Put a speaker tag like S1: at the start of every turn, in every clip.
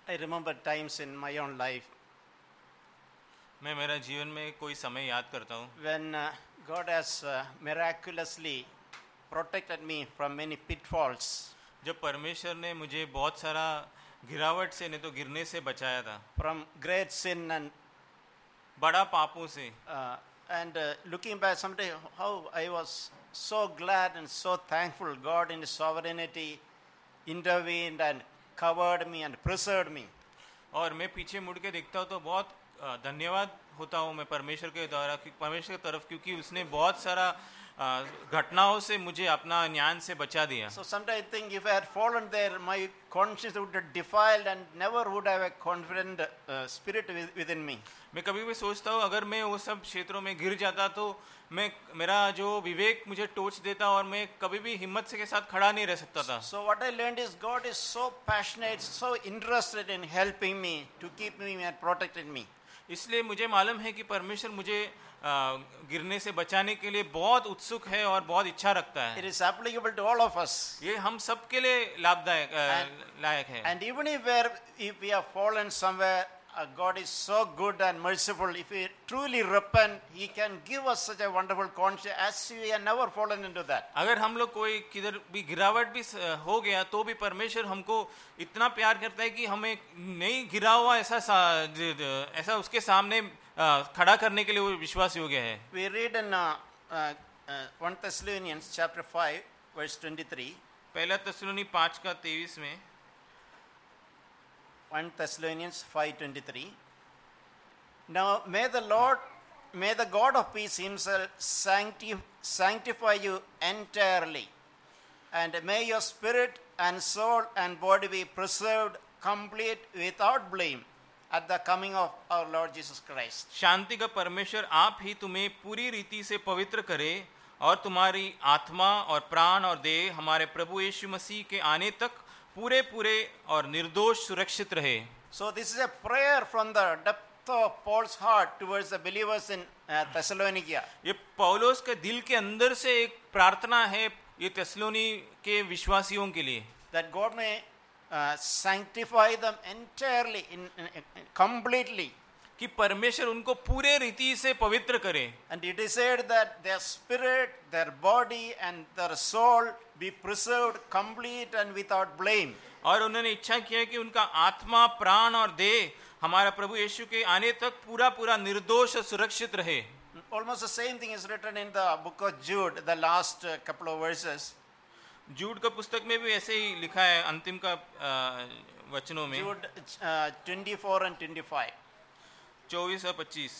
S1: I remember times in my own life
S2: मैं मेरा जीवन में कोई समय याद करता हूँ
S1: when God has miraculously protected me from many pitfalls,
S2: जब परमेश्वर ने मुझे बहुत सारा गिरावट से नहीं तो गिरने से बचाया था,
S1: from great sin and
S2: बड़ा पापों से।
S1: looking back someday how I was so glad and so thankful. God in His sovereignty intervened and covered me and preserved me.
S2: और मैं पीछे मुड़ के देखता हूँ तो बहुत धन्यवाद होता हूँ मैं परमेश्वर के द्वारा, परमेश्वर की तरफ, क्योंकि उसने बहुत सारा घटनाओं से मुझे अपना ज्ञान से बचा दिया।
S1: So sometimes I think if I had fallen there, my conscience would have defiled and never would have a confident spirit within me.
S2: मैं कभी भी सोचता हूँ अगर मैं वो सब क्षेत्रों में गिर जाता तो मेरा जो विवेक मुझे टोच देता और मैं कभी भी हिम्मत से के साथ खड़ा नहीं रह सकता था।
S1: So what I learned is God is so passionate, so interested in helping me, to keep me and protecting me.
S2: इसलिए मुझे मालूम है कि परमेश्वर मुझे गिरने से बचाने के लिए बहुत उत्सुक है और बहुत इच्छा रखता
S1: It
S2: है।
S1: is applicable to all of us.
S2: ये हम सब के लिए लाभदायक लायक है।
S1: And even if we have fallen somewhere, God is so good and merciful. If we truly repent, He can give us such a wonderful conscience as we have never fallen into that.
S2: अगर हम लोग कोई किधर भी गिरावट भी हो गया तो भी परमेश्वर हमको इतना प्यार करता है कि हमें नहीं गिरा हुआ ऐसा उसके सामने खड़ा करने के लिए वो विश्वास योग्य है।
S1: We read in 1 Thessalonians chapter 5 verse 23.
S2: पहला तस्सलोनी 5 का 23 में
S1: 1 Thessalonians 5:23. Now may the God of peace Himself sanctify you entirely, and may your spirit and soul and body be preserved complete without blame at the coming of our Lord Jesus Christ.
S2: शांति का परमेश्वर आप ही तुम्हें पूरी रीति से पवित्र करे और तुम्हारी आत्मा और प्राण और देह हमारे प्रभु यीशु मसीह के आने तक पूरे पूरे और निर्दोष सुरक्षित रहे।
S1: So this is a prayer from the depth of Paul's heart towards the believers in Thessalonica.
S2: ये पौलुस के दिल के अंदर से एक प्रार्थना है ये तेसलोनी के विश्वासियों के लिए,
S1: That God may sanctify them entirely, completely.
S2: कि परमेश्वर उनको पूरे रीति से पवित्र करे।
S1: And it is said that their spirit, their body and their soul be preserved complete and without blame.
S2: और उन्होंने इच्छा किया कि उनका आत्मा, प्राण और देह हमारा प्रभु यीशु के आने तक पूरा पूरा निर्दोष और सुरक्षित रहे।
S1: Almost the same thing is written in the book of Jude, the last couple of verses.
S2: जूड का पुस्तक में भी ऐसे ही लिखा है अंतिम का वचनों में।
S1: Jude 24 and 25.
S2: 24 और 25।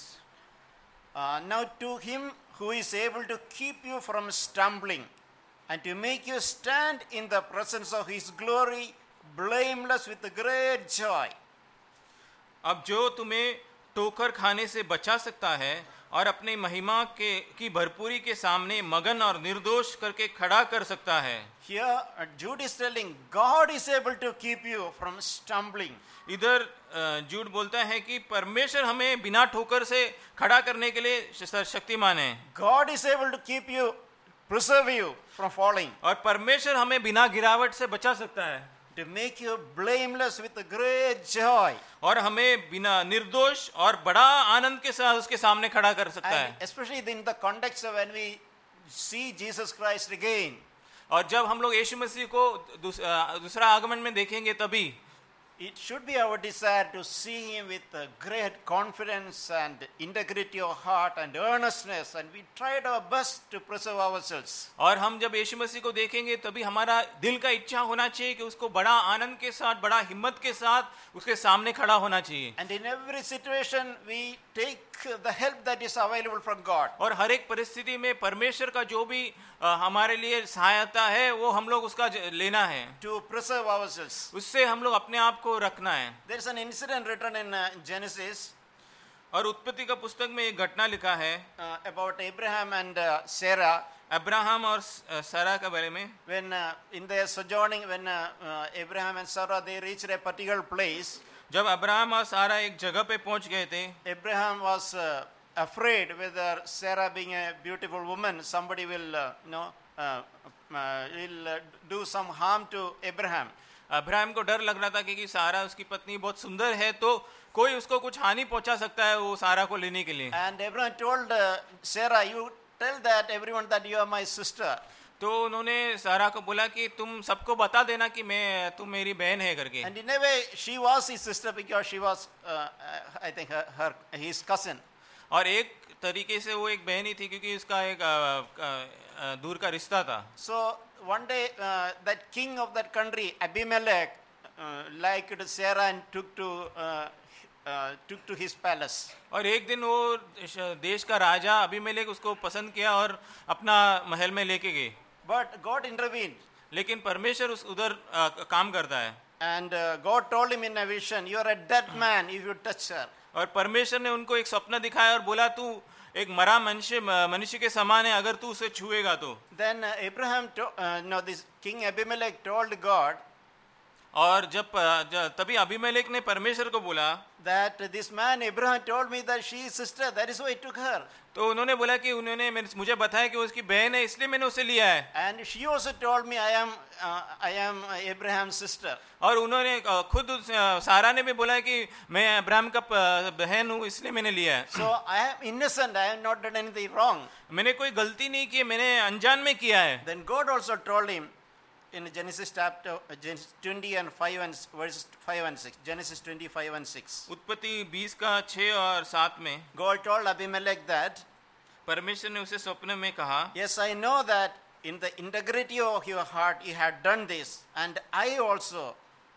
S1: Now to Him who is able to keep you from stumbling and to make you stand in the presence of His glory blameless with a great joy.
S2: अब जो तुम्हें ठोकर खाने से बचा सकता है और अपनी महिमा की भरपूरी के सामने मगन और निर्दोष करके खड़ा कर सकता है।
S1: Here Jude is telling God is able to keep you from stumbling.
S2: इधर जूड बोलता है कि परमेश्वर हमें बिना ठोकर से खड़ा करने के लिए शक्तिमान है।
S1: God is able to keep you, preserve you from falling.
S2: और परमेश्वर हमें बिना गिरावट से बचा सकता है।
S1: To make you blameless with a great joy.
S2: और हमें बिना निर्दोष और बड़ा आनंद के साथ उसके सामने खड़ा कर सकता है।
S1: And especially in the context of when we see Jesus Christ again.
S2: और जब हम लोग यीशु मसीह को दूसरा आगमन में देखेंगे तभी
S1: it should be our desire to see Him with great confidence and integrity of heart and earnestness, and we tried our best to preserve ourselves.
S2: और हम जब यीशु मसीह को देखेंगे तभी हमारा दिल का इच्छा होना चाहिए कि उसको बड़ा आनंद के साथ, बड़ा हिम्मत के साथ उसके सामने खड़ा होना चाहिए।
S1: And in every situation we take the help that is available from God.
S2: और हर एक परिस्थिति में परमेश्वर का जो भी हमारे लिए सहायता है वो हम लोग उसका लेना है,
S1: to preserve ourselves.
S2: उससे हम लोग अपने आप को रखना है।
S1: There is an incident written in Genesis.
S2: और उत्पत्ति का पुस्तक में एक घटना लिखा है
S1: about Abraham and Sarah.
S2: Abraham और सारा के बारे में।
S1: When in their sojourning, when Abraham and Sarah they reached a particular place.
S2: जब अब्राहम और सारा एक जगह पे पहुंच गए थे,
S1: Abraham was afraid whether Sarah being a beautiful woman, somebody will will do some harm to Abraham.
S2: Abraham को डर लग रहा था कि सारा उसकी पत्नी बहुत सुंदर है, तो कोई उसको कुछ हानि पहुंचा सकता है वो सारा को लेने के लिए।
S1: And Abraham told Sarah, you tell that everyone that you are my sister.
S2: तो उन्होंने सारा को बोला कि तुम सबको बता देना कि तुम मेरी बहन है करके।
S1: And in a way, she was his sister because she was, I think, his cousin.
S2: और एक तरीके से वो एक बहन ही थी क्योंकि उसका एक दूर का रिश्ता था।
S1: So one day, that king of that country, Abimelech, liked Sarah and took to his palace.
S2: और एक दिन वो देश का राजा अबीमेलेक उसको पसंद किया और अपना महल में लेके गए।
S1: But God intervened.
S2: लेकिन परमेश्वर उधर काम करता है।
S1: And God told him in a vision, you are a dead man if you touch her.
S2: और परमेश्वर ने उनको एक सपना दिखाया और बोला तू एक मरा मनुष्य के समान है, अगर तू उसे छुएगा तो।
S1: Then this king Abimelech told God
S2: और तभी अबीमेलेक ने परमेश्वर को बोला
S1: that this man Abraham told me that she is sister, that is why I took her.
S2: तो उन्होंने बोला कि उन्होंने मुझे बताया कि उसकी बहन है, इसलिए मैंने उसे लिया है।
S1: And she also told me I am Abraham's sister.
S2: और उन्होंने खुद सारा ने भी बोला है कि मैं अब्राहम का बहन हूँ, इसलिए मैंने लिया है।
S1: So I am innocent, I have not done anything wrong.
S2: मैंने कोई गलती नहीं की, मैंने अनजान में किया है।
S1: Then God also told him in Genesis chapter 20 and 5 and verses 5 and 6. Genesis 25 and 6.
S2: उत्पत्ति 20 का 6 और 7 में
S1: God told Abimelech that,
S2: परमेश्वर ने उसे स्वप्न में कहा,
S1: yes, I know that in the integrity of your heart you had done this, and I also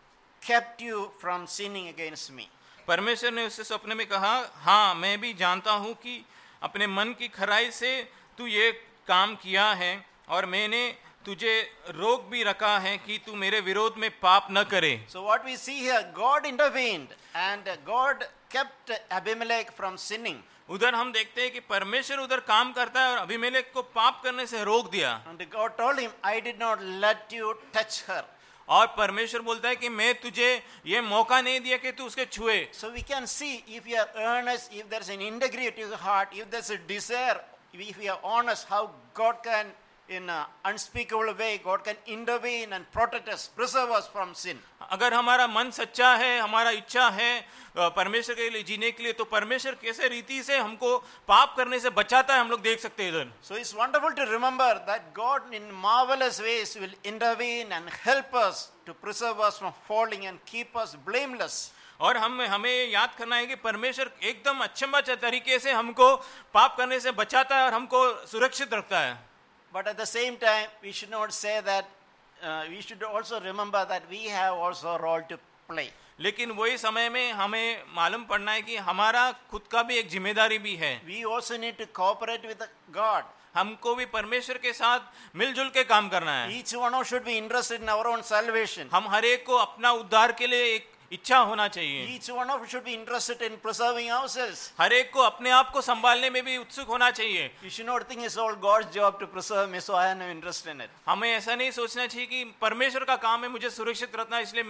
S1: kept you from sinning against me.
S2: परमेश्वर ने उसे स्वप्न में कहा, हाँ मैं भी जानता हूँ कि अपने मन की खराई से तू ये काम किया है और मैंने तुझे रोक भी रखा है कि तू मेरे विरोध में पाप न करे।
S1: So what we see here, God intervened and God kept Abimelech from sinning.
S2: उधर हम देखते हैं कि परमेश्वर उधर काम करता है और अबीमेलेक को पाप करने से रोक दिया।
S1: And God told him, I did not let you touch her.
S2: और परमेश्वर बोलता है कि मैं तुझे ये मौका नहीं दिया कि तू उसके छुए।
S1: So we can see if you are earnest, if there is an integrity to your heart, if there is a desire, if you are honest, how God can, in an unspeakable way, God can intervene and protect us, preserve us from sin.
S2: अगर हमारा मन सच्चा है, हमारा इच्छा है परमेश्वर के लिए जीने के लिए, तो परमेश्वर कैसे रीति से हमको पाप करने से बचाता है, हम लोग देख सकते हैं इधर।
S1: So it's wonderful to remember that God in marvelous ways will intervene and help us to preserve us from falling and keep us blameless.
S2: और हमें याद करना है कि परमेश्वर एकदम अच्छे तरीके से हमको पाप करने से बचाता है और हमको सुरक्षित रखता है।
S1: But at the same time, we should not say that, we should also remember that we have also a role to play.
S2: लेकिन वही समय में हमें मालूम पड़ना है कि हमारा खुद का भी एक जिम्मेदारी भी है।
S1: We also need to cooperate with God.
S2: हमको भी परमेश्वर के साथ मिलजुल के काम करना है।
S1: Each one of us should be interested in our own salvation.
S2: हम हर एक को अपना उद्धार के लिए एक इच्छा होना चाहिए।
S1: Each one of us should be interested in preserving ourselves.
S2: हर एक को अपने आप को संभालने में भी उत्सुक होना चाहिए।
S1: You should not think it's all God's job to preserve me, so I have no interest in it.
S2: हमें ऐसा नहीं सोचना चाहिए कि परमेश्वर का काम है मुझे सुरक्षित रखना, इसलिए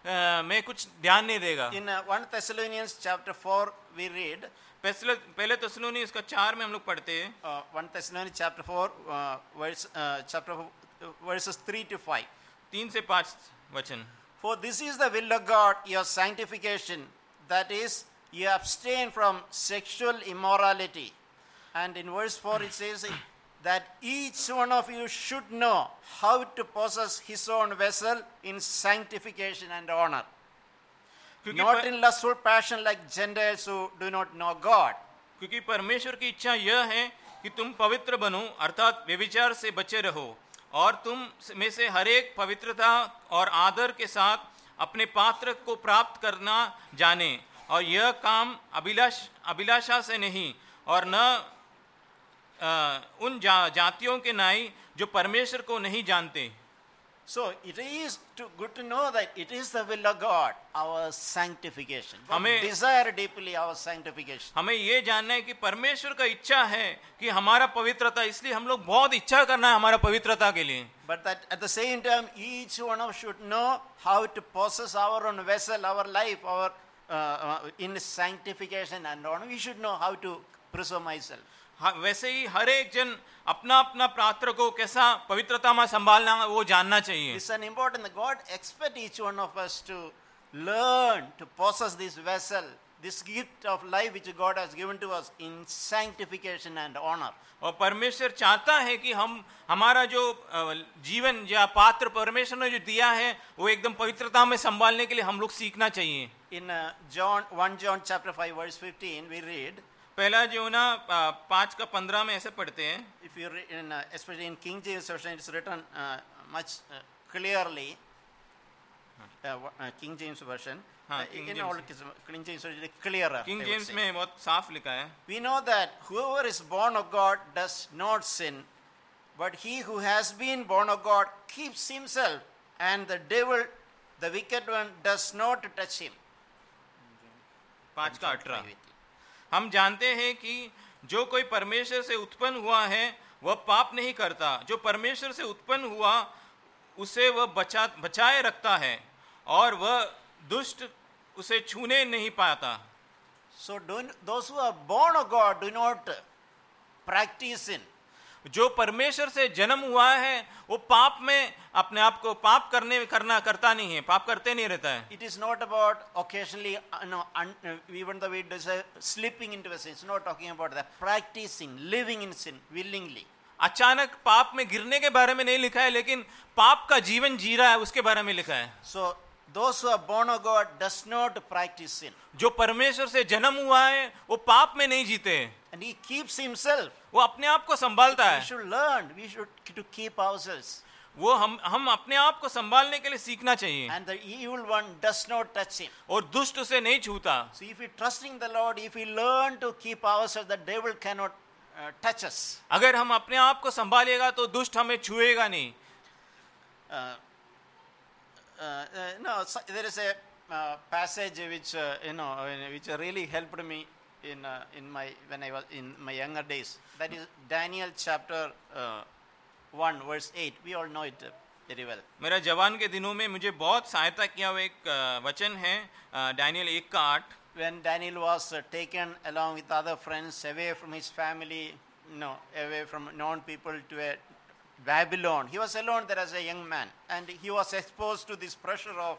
S2: मैं कुछ ध्यान नहीं देगा।
S1: In 1 Thessalonians chapter 4 we read,
S2: पहले तस्सलोनी इसका 4 में हम लोग पढ़ते हैं।
S1: 1 Thessalonians chapter 4 verses 3 to 5.
S2: 3 से 5 वचन।
S1: For this is the will of God, your sanctification, that is, you abstain from sexual immorality. And in verse 4 it says that each one of you should know how to possess his own vessel in sanctification and honor, not in lustful passion like Gentiles who do not know God.
S2: क्योंकि परमेश्वर की इच्छा यह है कि तुम पवित्र बनो, अर्थात व्यभिचार से बचे रहो, और तुम में से हर एक पवित्रता और आदर के साथ अपने पात्र को प्राप्त करना जाने, और यह काम अभिलाषा से नहीं और न उन जातियों के नाई जो परमेश्वर को नहीं जानते।
S1: So it is good to know that it is the will of God, our sanctification. God desire deeply our sanctification.
S2: हमें ये जानना है कि परमेश्वर का इच्छा है कि हमारा पवित्रता, इसलिए हम लोग बहुत इच्छा करना है हमारा पवित्रता के लिए।
S1: But that at the same time, each one of us should know how to possess our own vessel, our life, our in sanctification and honor. We should know how to preserve myself.
S2: वैसे ही हर एक जन अपना अपना पात्र को कैसा पवित्रता में संभालना वो जानना चाहिए.
S1: It's an important that God expects each one of us to learn to possess this vessel, this gift of life which God has given to us in sanctification and honor.
S2: और परमेश्वर चाहता है कि हम हमारा जो जीवन या पात्र परमेश्वर ने जो दिया है वो एकदम पवित्रता में संभालने के लिए हम लोग सीखना चाहिए.
S1: In 1 John chapter 5 verse 15 we read,
S2: पहला जो ना 5:15 में ऐसे पढ़ते हैं.
S1: if you read especially in King James version it's written much clearly, King James version,
S2: King
S1: in
S2: James.
S1: all King James version is clearer.
S2: King
S1: I would
S2: James
S1: say.
S2: में बहुत साफ लिखा है.
S1: We know that whoever is born of God does not sin, but he who has been born of God keeps himself, and the devil, the wicked one, does not touch him.
S2: 5:18 हम जानते हैं कि जो कोई परमेश्वर से उत्पन्न हुआ है वह पाप नहीं करता. जो परमेश्वर से उत्पन्न हुआ उसे वह बचाए रखता है और वह दुष्ट उसे छूने नहीं पाता.
S1: So those who are born of God do not practice sin.
S2: जो परमेश्वर से जन्म हुआ है वो पाप में अपने आप को पाप करता नहीं है, पाप करते नहीं रहता है.
S1: It is not about occasionally, even though we desire slipping into a sin. It's not talking about that. Practicing, living in sin willingly.
S2: अचानक पाप में गिरने के बारे में नहीं लिखा है, लेकिन पाप का जीवन जी रहा है उसके बारे में लिखा है.
S1: So those who are born of God does not practice sin.
S2: जो परमेश्वर से जन्म हुआ है वो पाप में नहीं जीते,
S1: And he keeps himself.
S2: वो अपने आप को संभालता
S1: We
S2: है.
S1: should learn. We should to keep ourselves.
S2: वो हम अपने आप को संभालने के लिए सीखना चाहिए.
S1: And the evil one does not touch him.
S2: और दुष्ट उसे नहीं छूता.
S1: So if we trusting the Lord, if we learn to keep ourselves, the devil cannot touch us.
S2: अगर हम अपने आप को संभालिएगा तो दुष्ट हमें छुएगा नहीं.
S1: No, there is a passage which which really helped me in when I was in my younger days. That is Daniel chapter 1 verse 8. We all know it very well.
S2: मेरा जवान के दिनों में मुझे बहुत सहायता किया हुआ एक वचन है दानियल 1:8.
S1: When Daniel was taken along with other friends away from his family, away from known people to a Babylon. He was alone there as a young man, and he was exposed to this pressure of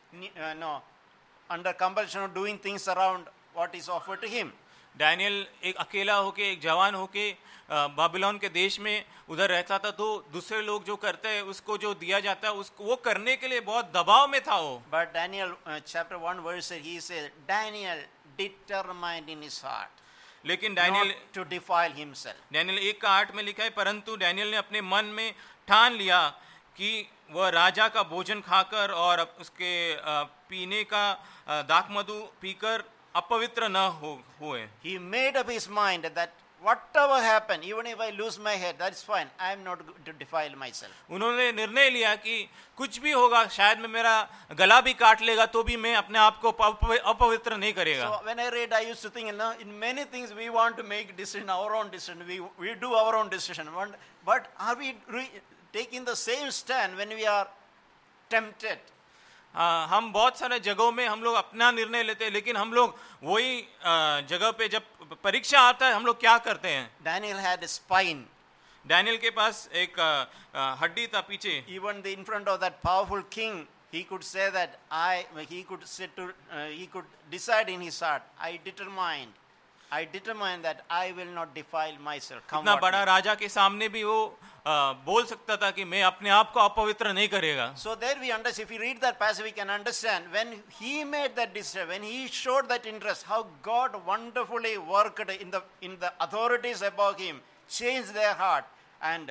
S1: under compulsion of doing things around what is offered to him.
S2: Daniel एक अकेला होके एक जवान होके बाबिलोन के देश में उधर रहता था, तो दूसरे लोग जो करते हैं उसको जो दिया जाता है उसको वो करने के लिए बहुत दबाव में था वो.
S1: But Daniel chapter 1 verse he says, Daniel determined in his heart
S2: लेकिन
S1: not to defile himself.
S2: Daniel 1:8 में लिखा है, परंतु डैनियल ने अपने मन में ठान लिया कि वह राजा का भोजन खाकर और उसके पीने का दाखमधु पीकर अपवित्र न हुए.
S1: He made up his mind that whatever happen, even if I lose my head, that's fine. I am not going to defile myself.
S2: उन्होंने निर्णय लिया कि कुछ भी होगा, शायद मैं मेरा गला भी काट लेगा तो भी मैं अपने आप को अपवित्र नहीं करेगा.
S1: So when I read, I used to think, in many things we want to make decision, our own decision. We do our own decision. But are we taking the same stand when we are tempted?
S2: हम बहुत सारे जगहों में हम लोग अपना निर्णय लेते हैं, लेकिन हम लोग वही जगह पे जब परीक्षा आता है हम लोग क्या करते हैं.
S1: Daniel had a spine.
S2: Daniel के पास एक हड्डी था पीछे.
S1: Even in front of that powerful king, he could say that he could decide in his heart, I determine that I will not defile myself.
S2: इतना बड़ा राजा के सामने भी वो बोल सकता था कि मैं अपने आप को अपवित्र नहीं करेगा.
S1: So there we understand, if we read that passage, we can understand when he made that decision, when he showed that interest, how God wonderfully worked in the authorities above him, changed their heart, and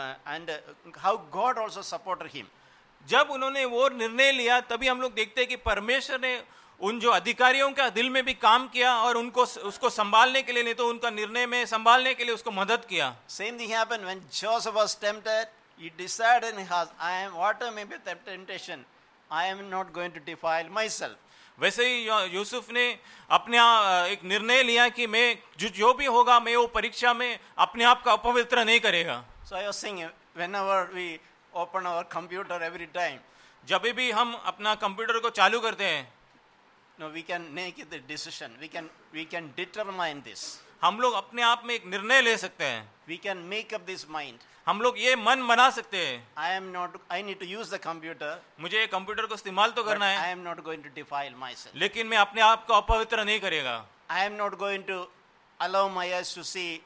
S1: how God also supported him.
S2: जब उन्होंने वो निर्णय लिया तभी हम लोग देखते हैं कि परमेश्वर ने उन जो अधिकारियों का दिल में भी काम किया और उसको संभालने के लिए, नहीं तो उनका निर्णय में संभालने के लिए उसको मदद किया.
S1: Same thing happened when Joseph was tempted. He decided in his heart, whatever may be the temptation, I am not going to defile myself.
S2: वैसे ही यूसुफ ने अपने एक निर्णय लिया कि मैं जो भी होगा मैं वो परीक्षा में अपने आप को अपवित्र नहीं करेगा.
S1: So I was saying, whenever we open our computer every time,
S2: जब भी हम अपना कंप्यूटर को चालू करते हैं
S1: we can make the decision. We can determine this.
S2: हम लोग अपने आप में एक निर्णय ले सकते हैं,
S1: We can make up this mind.
S2: हम लोग ये मन बना सकते हैं,
S1: I need to use the computer,
S2: मुझे कंप्यूटर को इस्तेमाल तो
S1: but
S2: करना
S1: I
S2: है,
S1: am not going to defile myself.
S2: लेकिन मैं अपने आप को अपवित्र नहीं करेगा।
S1: I am not going to allow my eyes to see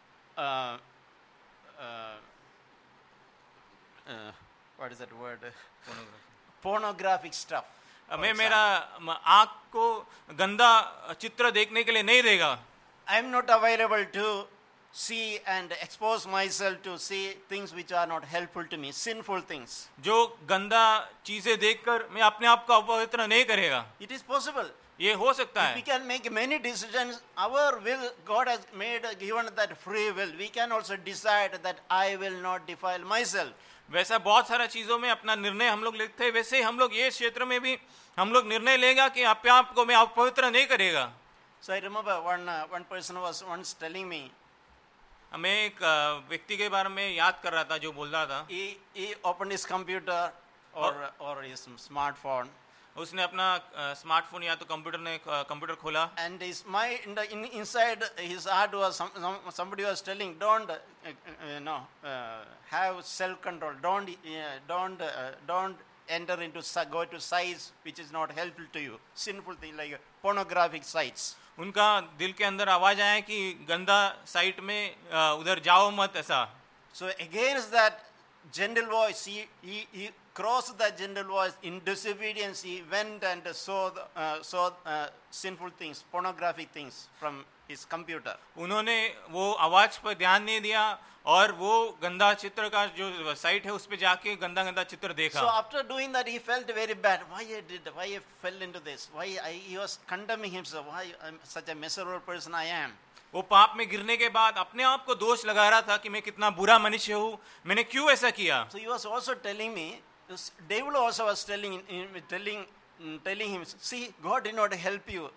S1: what is that word? Pornographic stuff.
S2: मैं मेरा आँख को गंदा चित्र देखने के लिए नहीं देगा।
S1: I am not available to see and expose myself to see things which are not helpful to me, sinful things.
S2: जो गंदा चीजें देखकर मैं अपने आप को अपवित्र नहीं करेगा,
S1: It is possible.
S2: ये हो सकता
S1: We
S2: है।
S1: can make many decisions. Our will, God has given that free will. We can also decide that I will not defile myself.
S2: वैसा बहुत सारा चीजों में अपना निर्णय हम लोग लेते हैं, वैसे ही हम लोग ये क्षेत्र में भी हम लोग निर्णय लेगा कि अपने आप को मैं अपवित्र नहीं करेगा।
S1: So I remember one person was once telling me,
S2: मैं एक व्यक्ति के बारे में याद कर रहा था जो बोल रहा था,
S1: he opened his computer or his smartphone,
S2: उसने अपना स्मार्टफोन या तो कंप्यूटर खोला,
S1: and his mind inside his heart was somebody was telling, don't have self control, don't enter into go to sites which is not helpful to you, sinful thing like pornographic sites.
S2: उनका दिल के अंदर आवाज आया कि गंदा site में उधर जाओ मत ऐसा।
S1: So against that gentle voice, he crossed that gentle voice in disobedience. He went and saw sinful things, pornographic things from his computer.
S2: उन्होंने वो आवाज पर ध्यान नहीं दिया और वो गंदा चित्र का जो साइट है उस पे जाके गंदा गंदा चित्र देखा।
S1: So after doing that, he felt very bad. Why I fell into this? He was condemning himself. Why I'm such a miserable person I am.
S2: वो पाप में गिरने के बाद अपने आप को दोष लगा रहा था कि मैं कितना बुरा मनुष्य हूँ, मैंने क्यों ऐसा किया।
S1: So he was also telling me, devil also was telling him, see, God did not help you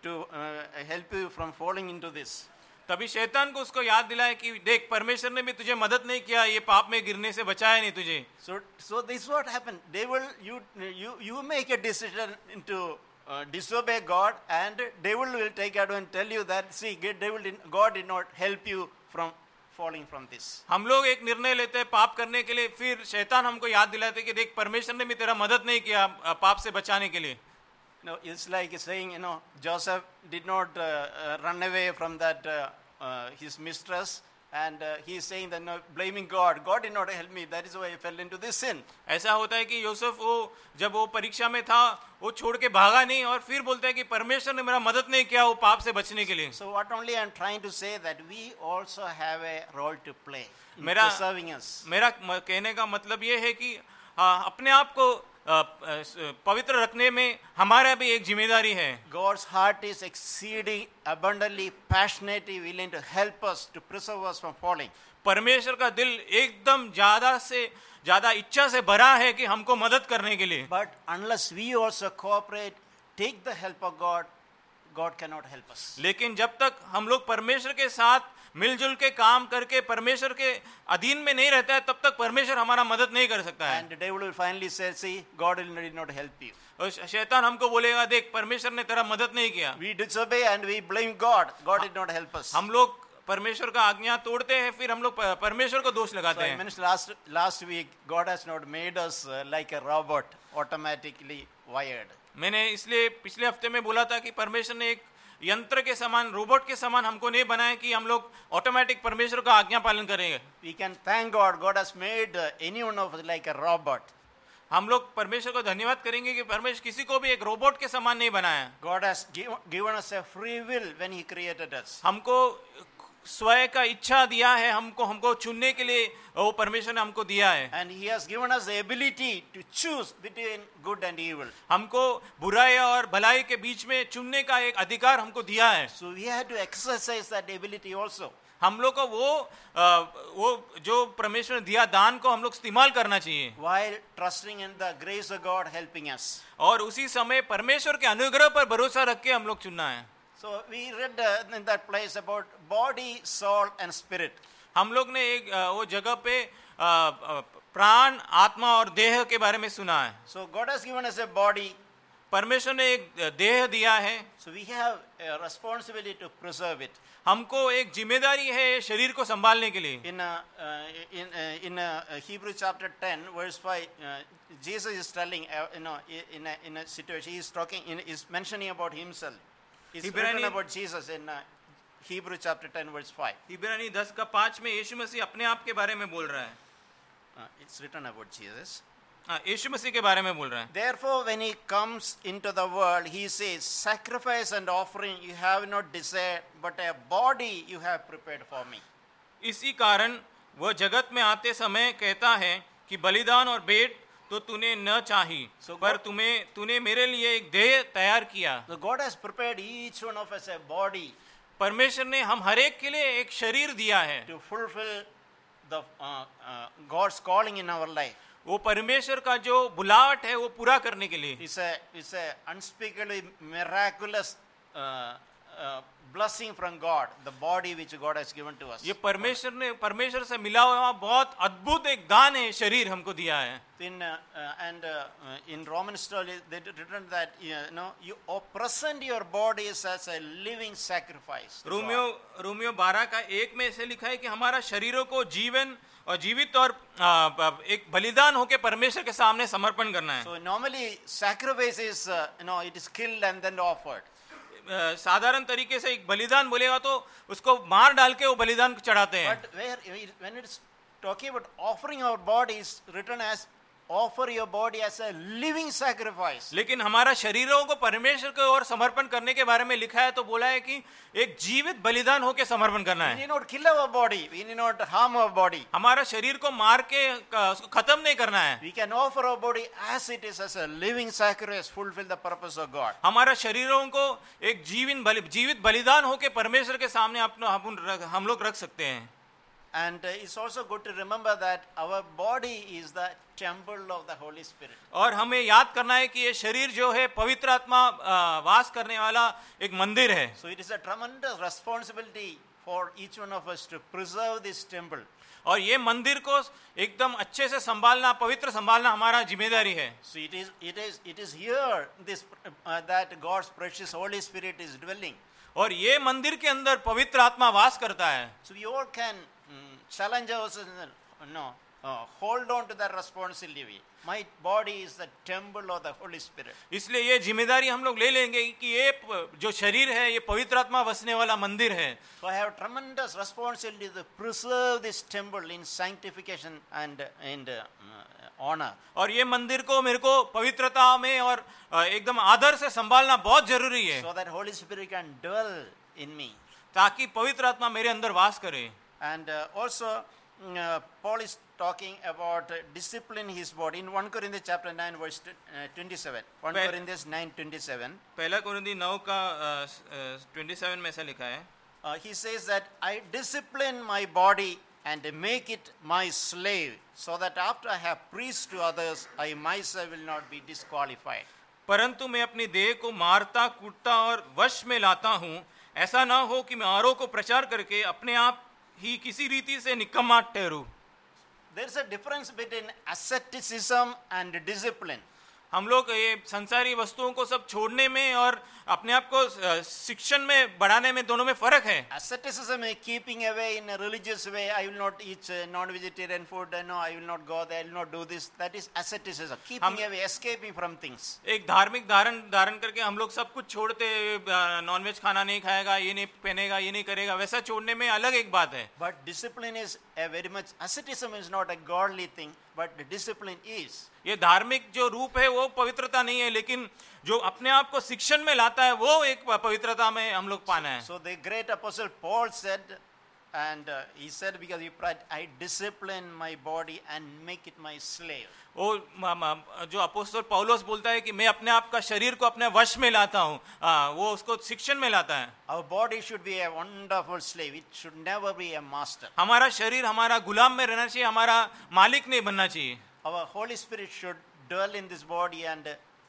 S1: from falling into this.
S2: तभी शैतान को उसको याद दिलाया कि देख परमेश्वर ने भी तुझे मदद नहीं किया, ये पाप में गिरने से बचाया नहीं तुझे।
S1: So this is what happened. Devil, you make a decision to disobey God, and devil will take out and tell you that, see, God did not help you from falling from this.
S2: हम लोग एक निर्णय लेते हैं पाप करने के लिए, फिर शैतान हमको याद दिलाते कि देख परमेश्वर ने भी तेरा मदद नहीं किया पाप से बचाने के लिए।
S1: It's like saying, Joseph did not run away from that his mistress, and he is saying that, no, blaming God. God did not help me. That is why I fell into this sin.
S2: ऐसा होता है कि यूसुफ वो जब वो परीक्षा में था वो छोड़ के भागा नहीं और फिर बोलता है कि परमेश्वर ने मेरा मदद नहीं किया वो पाप से बचने के लिए।
S1: So what only I am trying to say that we also have a role to play in
S2: मेरा
S1: preserving us.
S2: मेरा कहने का मतलब ये है कि अपने आप को पवित्र रखने में हमारा भी एक जिम्मेदारी है।
S1: God's heart is exceeding abundantly passionately willing to help us to preserve us from falling.
S2: परमेश्वर का दिल एकदम ज्यादा से ज्यादा इच्छा से भरा है कि हमको मदद करने के लिए।
S1: But unless we also cooperate, take the help of God, God cannot help us.
S2: लेकिन जब तक हम लोग परमेश्वर के साथ मिलजुल के काम करके परमेश्वर के अधीन में नहीं रहता है तब तक परमेश्वर हमारा मदद नहीं कर सकता है।
S1: And the devil will finally say, see, God did not help you.
S2: और शैतान हमको बोलेगा देख परमेश्वर ने तेरा मदद नहीं किया।
S1: We disobey and we blame God. God did not help us.
S2: हम लोग परमेश्वर का आज्ञा तोड़ते हैं फिर हम लोग परमेश्वर को दोष लगाते
S1: So I
S2: हैं।
S1: mentioned last week, God has not made us like a robot, automatically wired.
S2: मैंने इसलिए पिछले हफ्ते में बोला था कि परमेश्वर ने एक यंत्र के समान रोबोट के समान हमको नहीं बनाया कि हम लोग ऑटोमेटिक परमेश्वर का आज्ञा पालन करेंगे।
S1: We can thank God. God has made any one of us like a robot.
S2: हम लोग परमेश्वर को धन्यवाद करेंगे कि परमेश्वर किसी को भी एक रोबोट के समान नहीं बनाया।
S1: God has given us a free will when He created us.
S2: हमको स्वयं का इच्छा दिया है, हमको चुनने के लिए वो परमेश्वर ने हमको दिया है।
S1: And He has given us the ability to choose between good and evil.
S2: हमको बुराई और भलाई के बीच में चुनने का एक अधिकार हमको दिया है।
S1: So we have to exercise that ability also.
S2: हम लोग को वो जो परमेश्वर ने दिया दान को हम लोग इस्तेमाल करना चाहिए।
S1: While trusting in the grace of God helping us.
S2: और उसी समय परमेश्वर के अनुग्रह पर भरोसा रख के हम लोग चुनना है।
S1: So we read in that place about body, soul and spirit.
S2: हम लोग ने एक वो जगह पे प्राण, आत्मा और देह के बारे में सुना है।
S1: So God has given us a body.
S2: परमेश्वर ने एक देह दिया है,
S1: So we have a responsibility to preserve it.
S2: हमको एक जिम्मेदारी है शरीर को संभालने के लिए।
S1: In Hebrew chapter 10 verse 5, Jesus is telling, in a situation, he is talking, is mentioning about himself. It's written
S2: इब्रानी-
S1: about Jesus in Hebrew chapter 10 verse 5.
S2: इब्रानी 10:5 में यीशु मसीह अपने आप के बारे में बोल रहा है।
S1: It's written about Jesus.
S2: हाँ, यीशु मसीह के बारे में बोल रहा है।
S1: Therefore, when he comes into the world, he says, sacrifice and offering you have not desired, but a body you have prepared for me.
S2: इसी कारण वह जगत में आते समय कहता है कि बलिदान और भेंट तो तूने न चाही, पर तूने मेरे लिए एक देह तैयार किया।
S1: So God has prepared each one of us a body
S2: परमेश्वर ने हम हर एक के लिए एक शरीर दिया है,
S1: to fulfill the God's calling in our life.
S2: वो परमेश्वर का जो बुलाहट है वो पूरा करने के लिए।
S1: It's a unspeakably miraculous blessing from God, the body which God has given to us.
S2: ये परमेश्वर से मिला हुआ बहुत अद्भुत एक दान है, शरीर हमको दिया है।
S1: In Romans 12, they written that you present your bodies as a living sacrifice.
S2: रोमियो 12:1 में ऐसे लिखा है कि हमारा शरीरों को जीवित और एक बलिदान होके परमेश्वर के सामने समर्पण करना है।
S1: So normally sacrifice is it is killed and then offered.
S2: साधारण तरीके से एक बलिदान बोलेगा तो उसको मार डाल के वो बलिदान चढ़ाते हैं।
S1: But when it's talking about offering our bodies, written as offer your body as a living sacrifice.
S2: लेकिन हमारा शरीरों को परमेश्वर को और समर्पण करने के बारे में लिखा है तो बोला है कि एक जीवित बलिदान होके समर्पण करना
S1: We
S2: है।
S1: need not kill our body. We need not harm our body.
S2: हमारा शरीर को मार के उसको खत्म नहीं करना है।
S1: We can offer our body as it is, as a living sacrifice, fulfill the purpose of God.
S2: हमारा शरीरों को एक जीवित बलिदान होके परमेश्वर के सामने हम लोग रख सकते हैं।
S1: And it's also good to remember that our body is the temple of the Holy Spirit.
S2: और हमें याद करना है कि ये शरीर जो है पवित्र आत्मा वास करने वाला एक मंदिर है।
S1: So it is a tremendous responsibility for each one of us to preserve this temple.
S2: और ये मंदिर को एकदम अच्छे से संभालना, पवित्र संभालना हमारा जिम्मेदारी है।
S1: So it is here this that God's precious Holy Spirit is dwelling.
S2: और ये मंदिर के अंदर पवित्र आत्मा वास करता है।
S1: So we all can challenge ourselves, hold on to that responsibility. My body is the temple of the Holy Spirit.
S2: इसलिए ये जिम्मेदारी हम लोग ले लेंगे कि ये जो शरीर है ये पवित्र आत्मा बसने वाला मंदिर है।
S1: So I have tremendous responsibility to preserve this temple in sanctification and honor.
S2: और ये मंदिर को मेरे को पवित्रता में और एकदम आदर से संभालना बहुत जरूरी है,
S1: So that Holy Spirit can dwell in me.
S2: ताकि पवित्र आत्मा मेरे अंदर वास करे।
S1: And also Paul is talking about discipline his body in 1 Corinthians chapter 9 verse 27. 1
S2: Well-
S1: Corinthians 9:27.
S2: पहला कुरिन्थी 9 का 27 में ऐसा लिखा है,
S1: He says that I discipline my body and make it my slave, so that after I have preached to others, I myself will not be disqualified.
S2: परंतु मैं अपनी देह को मारता कूटता और वश में लाता हूँ, ऐसा ना हो कि मैं औरों को प्रचार करके अपने आप ही किसी रीति से निकम्मा ठहरूं।
S1: There is a difference between asceticism and discipline.
S2: हम लोग ये संसारी वस्तुओं को सब छोड़ने में और अपने आप को शिक्षण में बढ़ाने में दोनों में फर्क है।
S1: Asceticism is keeping away in a religious way. I will not eat non-vegetarian food. No, I will not go there. I will not do this. That is asceticism. Keeping away, escaping from things.
S2: एक धार्मिक धारण करके हम लोग सब कुछ छोड़ते, nonveg खाना नहीं खाएगा, ये नहीं पहनेगा, ये नहीं करेगा, वैसा छोड़ने में अलग एक बात है।
S1: But discipline is a very much, asceticism is not a godly thing, but the discipline is.
S2: ये धार्मिक जो रूप है वो पवित्रता नहीं है, लेकिन जो अपने आप को शिक्षण में लाता है वो एक पवित्रता में हम लोग पाना है।
S1: So the great apostle Paul said, and he said, because he prayed, I discipline my body and make it my slave.
S2: वो जो अपोस्तल पौलुस बोलता है कि मैं अपने आप का शरीर को अपने वश में लाता हूँ, वो उसको शिक्षण में लाता है।
S1: Our body should be a wonderful slave. It should never be a master.
S2: हमारा शरीर हमारा गुलाम में रहना चाहिए, हमारा मालिक नहीं बनना चाहिए।
S1: Our Holy Spirit should dwell in this body and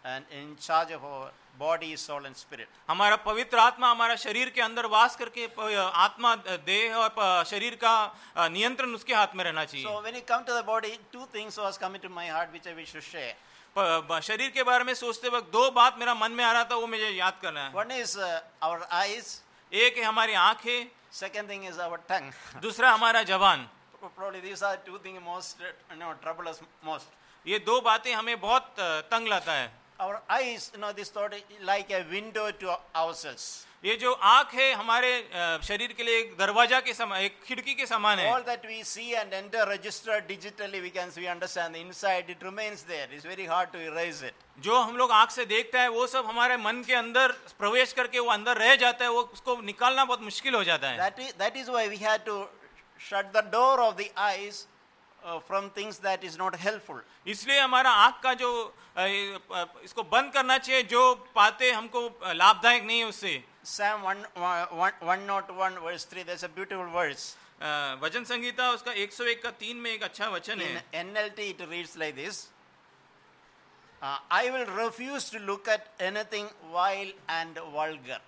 S1: in charge of our body, soul and spirit.
S2: हमारा पवित्र आत्मा हमारा शरीर के अंदर वास करके आत्मा, देह और शरीर का नियंत्रण उसके हाथ में रहना चाहिए।
S1: So when you come to the body, two things was coming to my heart which I wish to share.
S2: शरीर के बारे में सोचते वक्त दो बात मेरा मन में आ रहा था, वो मुझे याद करना है।
S1: One is our eyes.
S2: एक है हमारी आंखें,
S1: Second thing is our tongue.
S2: दूसरा हमारा जबान।
S1: Probably these are two things most trouble us most.
S2: ये दो बातें हमें बहुत तंग लाता है।
S1: Our eyes, this thought is like a window to ourselves.
S2: ये जो आंख है हमारे शरीर के लिए एक दरवाजा के समान, एक खिड़की के समान है।
S1: All that we see and enter register digitally, we understand the inside, it remains there. It's very hard to erase it.
S2: जो हम लोग आंख से देखते हैं वो सब हमारे मन के अंदर प्रवेश करके वो अंदर रह जाता है, वो उसको निकालना बहुत मुश्किल हो जाता है।
S1: That is why we had to shut the door of the eyes from things that is not helpful.
S2: इसलिए हमारा आंख का जो इसको बंद करना चाहिए, जो बातें हमको लाभदायक नहीं है उससे।
S1: Psalm 101 verse 3, there's a beautiful verse.
S2: वचन संगीता उसका 101 का 3 में एक अच्छा वचन है।
S1: In NLT it reads like this. I will refuse to look at anything vile and vulgar.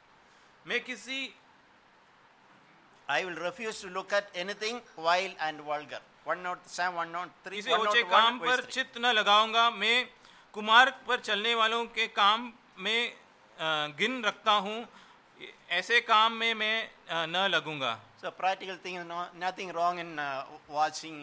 S1: I will refuse to look at anything vile and vulgar. Psalm 103.
S2: किसी ओछे काम पर चित्त न लगाऊंगा, मैं कुमार्ग पर चलने वालों के काम में गिन रखता हूँ, ऐसे काम में मैं न लगूंगा।
S1: So practical thing, nothing wrong in watching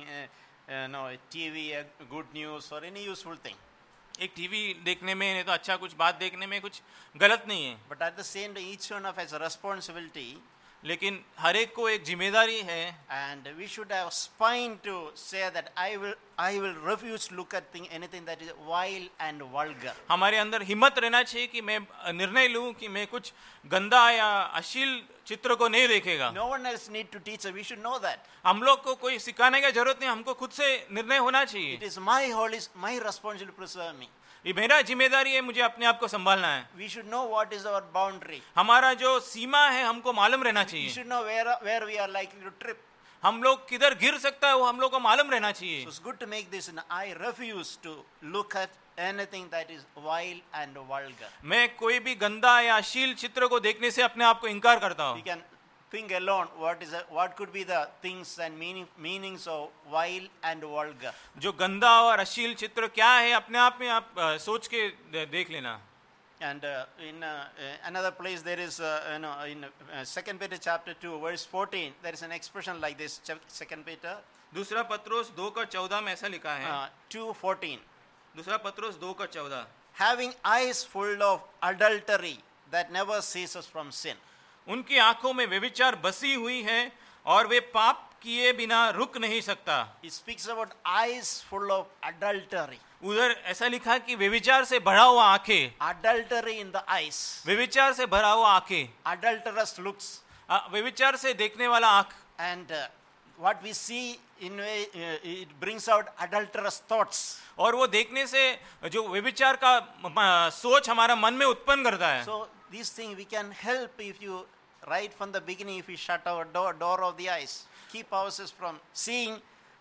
S1: TV, good news or any useful thing.
S2: एक टीवी देखने में, नहीं तो अच्छा कुछ बात देखने में कुछ गलत नहीं है।
S1: But at the same time, each one of us has a responsibility.
S2: लेकिन हर एक को एक जिम्मेदारी है।
S1: And we should have spine to say that I will refuse to look at anything that is vile and vulgar.
S2: हमारे अंदर हिम्मत रहना चाहिए कि मैं निर्णय लूं कि मैं कुछ गंदा या अश्लील चित्र को नहीं देखेगा।
S1: No one else need to teach us. We should know that.
S2: हम लोग को कोई सिखाने की जरूरत नहीं, हमको खुद से निर्णय होना चाहिए।
S1: It is my responsibility to preserve me.
S2: ये मेरा जिम्मेदारी है, मुझे अपने आप को संभालना है।
S1: We should know what is our boundary.
S2: हमारा जो सीमा है हमको मालूम रहना
S1: We
S2: चाहिए।
S1: should know where we are likely to trip.
S2: हम लोग किधर गिर सकता है वो हम लोग को मालूम रहना चाहिए।
S1: So it's good to make this. I refuse to look at anything that is vile and vulgar.
S2: मैं कोई भी गंदा या अश्लील चित्र को देखने से अपने आप को इनकार करता हूँ।
S1: We can think alone what could be the things and meanings of vile and vulgar.
S2: जो गंदा और अश्लील चित्र क्या है अपने आप में आप सोच के देख लेना।
S1: And in another place there is in 2 Peter chapter 2 verse 14 there is an expression like this. 2 Peter
S2: दूसरा पत्रोस 2:14 में ऐसा लिखा है।
S1: 2:14.
S2: दूसरा पत्रोस 2:14,
S1: having eyes full of adultery that never ceases from sin.
S2: उनकी आंखों में व्यभिचार बसी हुई है और वे पाप किए बिना रुक नहीं सकता।
S1: It speaks about eyes full of adultery.
S2: उधर ऐसा लिखा कि व्यभिचार से भरा हुआ आंखें,
S1: Adultery in the eyes.
S2: व्यभिचार से भरा हुआ आंखें,
S1: Adulterous looks.
S2: व्यभिचार से देखने वाला आंख।
S1: And what we see it brings out adulterous thoughts.
S2: और वो देखने से जो व्यभिचार का सोच हमारा मन में उत्पन्न करता है।
S1: So these things we can help if you right from the beginning, if we shut our door of the eyes, keep ourselves from seeing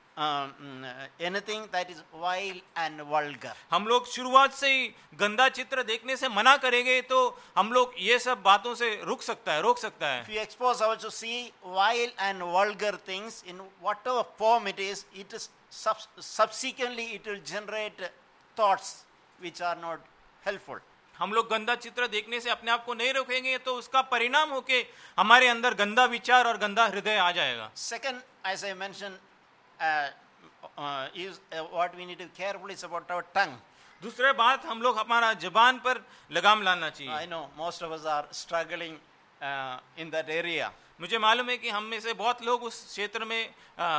S1: anything that is vile and vulgar.
S2: हम लोग शुरुआत से ही गंदा चित्र देखने से मना करेंगे तो हम लोग ये सब बातों से रोक सकता है।
S1: If we expose ourselves to see vile and vulgar things in whatever form it is subsequently it will generate thoughts which are not helpful.
S2: हम लोग गंदा चित्र देखने से अपने आप को नहीं रोकेंगे तो उसका परिणाम होके हमारे अंदर गंदा विचार और गंदा हृदय आ जाएगा।
S1: Second, as I mentioned, is what we need to carefully is about our tongue.
S2: दूसरे बात हम लोग हमारा जुबान पर लगाम लाना चाहिए।
S1: I know most of us are struggling in that area.
S2: मुझे मालूम है कि हम में से बहुत लोग उस क्षेत्र में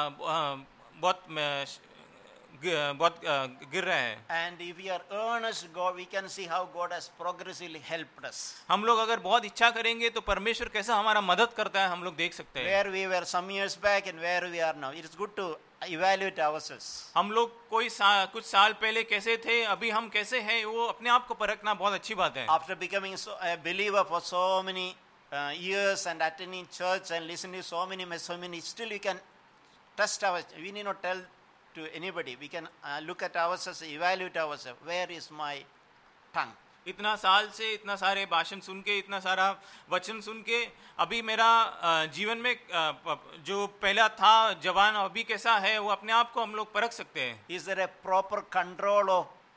S2: बहुत गिर रहे हैं।
S1: And if we are earnest God, we can see how God has progressively helped us.
S2: हम लोग अगर बहुत इच्छा करेंगे तो परमेश्वर कैसा हमारा मदद करता है हम लोग देख सकते हैं।
S1: Where we were some years back and where we are now. It is good to evaluate ourselves.
S2: हम लोग कुछ साल पहले कैसे थे, अभी हम कैसे हैं, वो अपने आप को परखना बहुत अच्छी बात है।
S1: After becoming a believer for so many years and attending church and listening to so many, still we can test ourselves. We need not tell to anybody. We can look at ourselves, evaluate ourselves. Where is my tongue?
S2: इतना साल से इतना सारे भाषण सुन के, इतना सारा वचन सुन के, अभी मेरा जीवन में जो पहला था जवान अभी कैसा है वो अपने आप को हम लोग परख सकते हैं।
S1: Is there a proper control of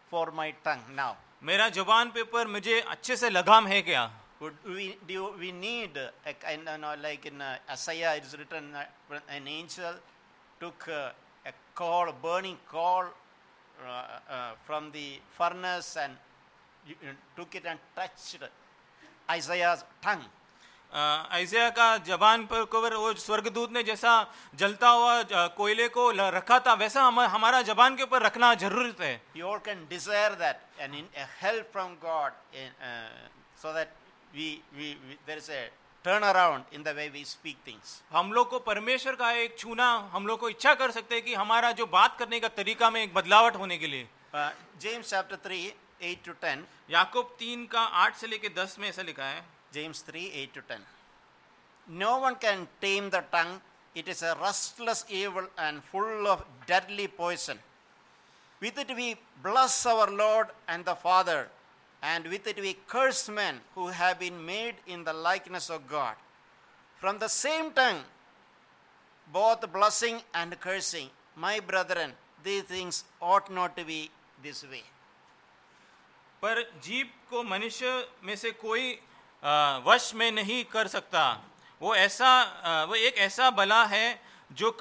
S1: for my tongue now?
S2: मेरा जुबान पे पर मुझे अच्छे से लगाम है क्या?
S1: We need a kind of, like in Isaiah it is written, an angel took a coal, burning coal from the furnace and took it and touched Isaiah's tongue.
S2: आइज़ाया का जबान पर कवर वो स्वर्गदूत ने जैसा जलता हुआ कोयले को रखा था वैसा हमारा जबान के ऊपर रखना जरूरत है.
S1: You all can desire that and a help from God so that there is a turnaround in the way we speak things.
S2: हम लोग को परमेश्वर का एक छूना हम लोग को इच्छा कर सकते हैं कि हमारा जो बात करने का तरीका में एक बदलावट होने के लिए.
S1: James chapter 3 8 to 10.
S2: याकूब 3 का 8 से लेके 10 में ऐसा लिखा है.
S1: James 3 8 to 10. No one can tame the tongue. It is a restless evil and full of deadly poison. With it we bless our Lord and the Father, and with it we curse men who have been made in the likeness of God. From the same tongue, both blessing and cursing. My brethren, these things ought not to be this way.
S2: पर जीभ को मनुष्य में से कोई वश में नहीं कर सकता. वो एक ऐसा बला है जो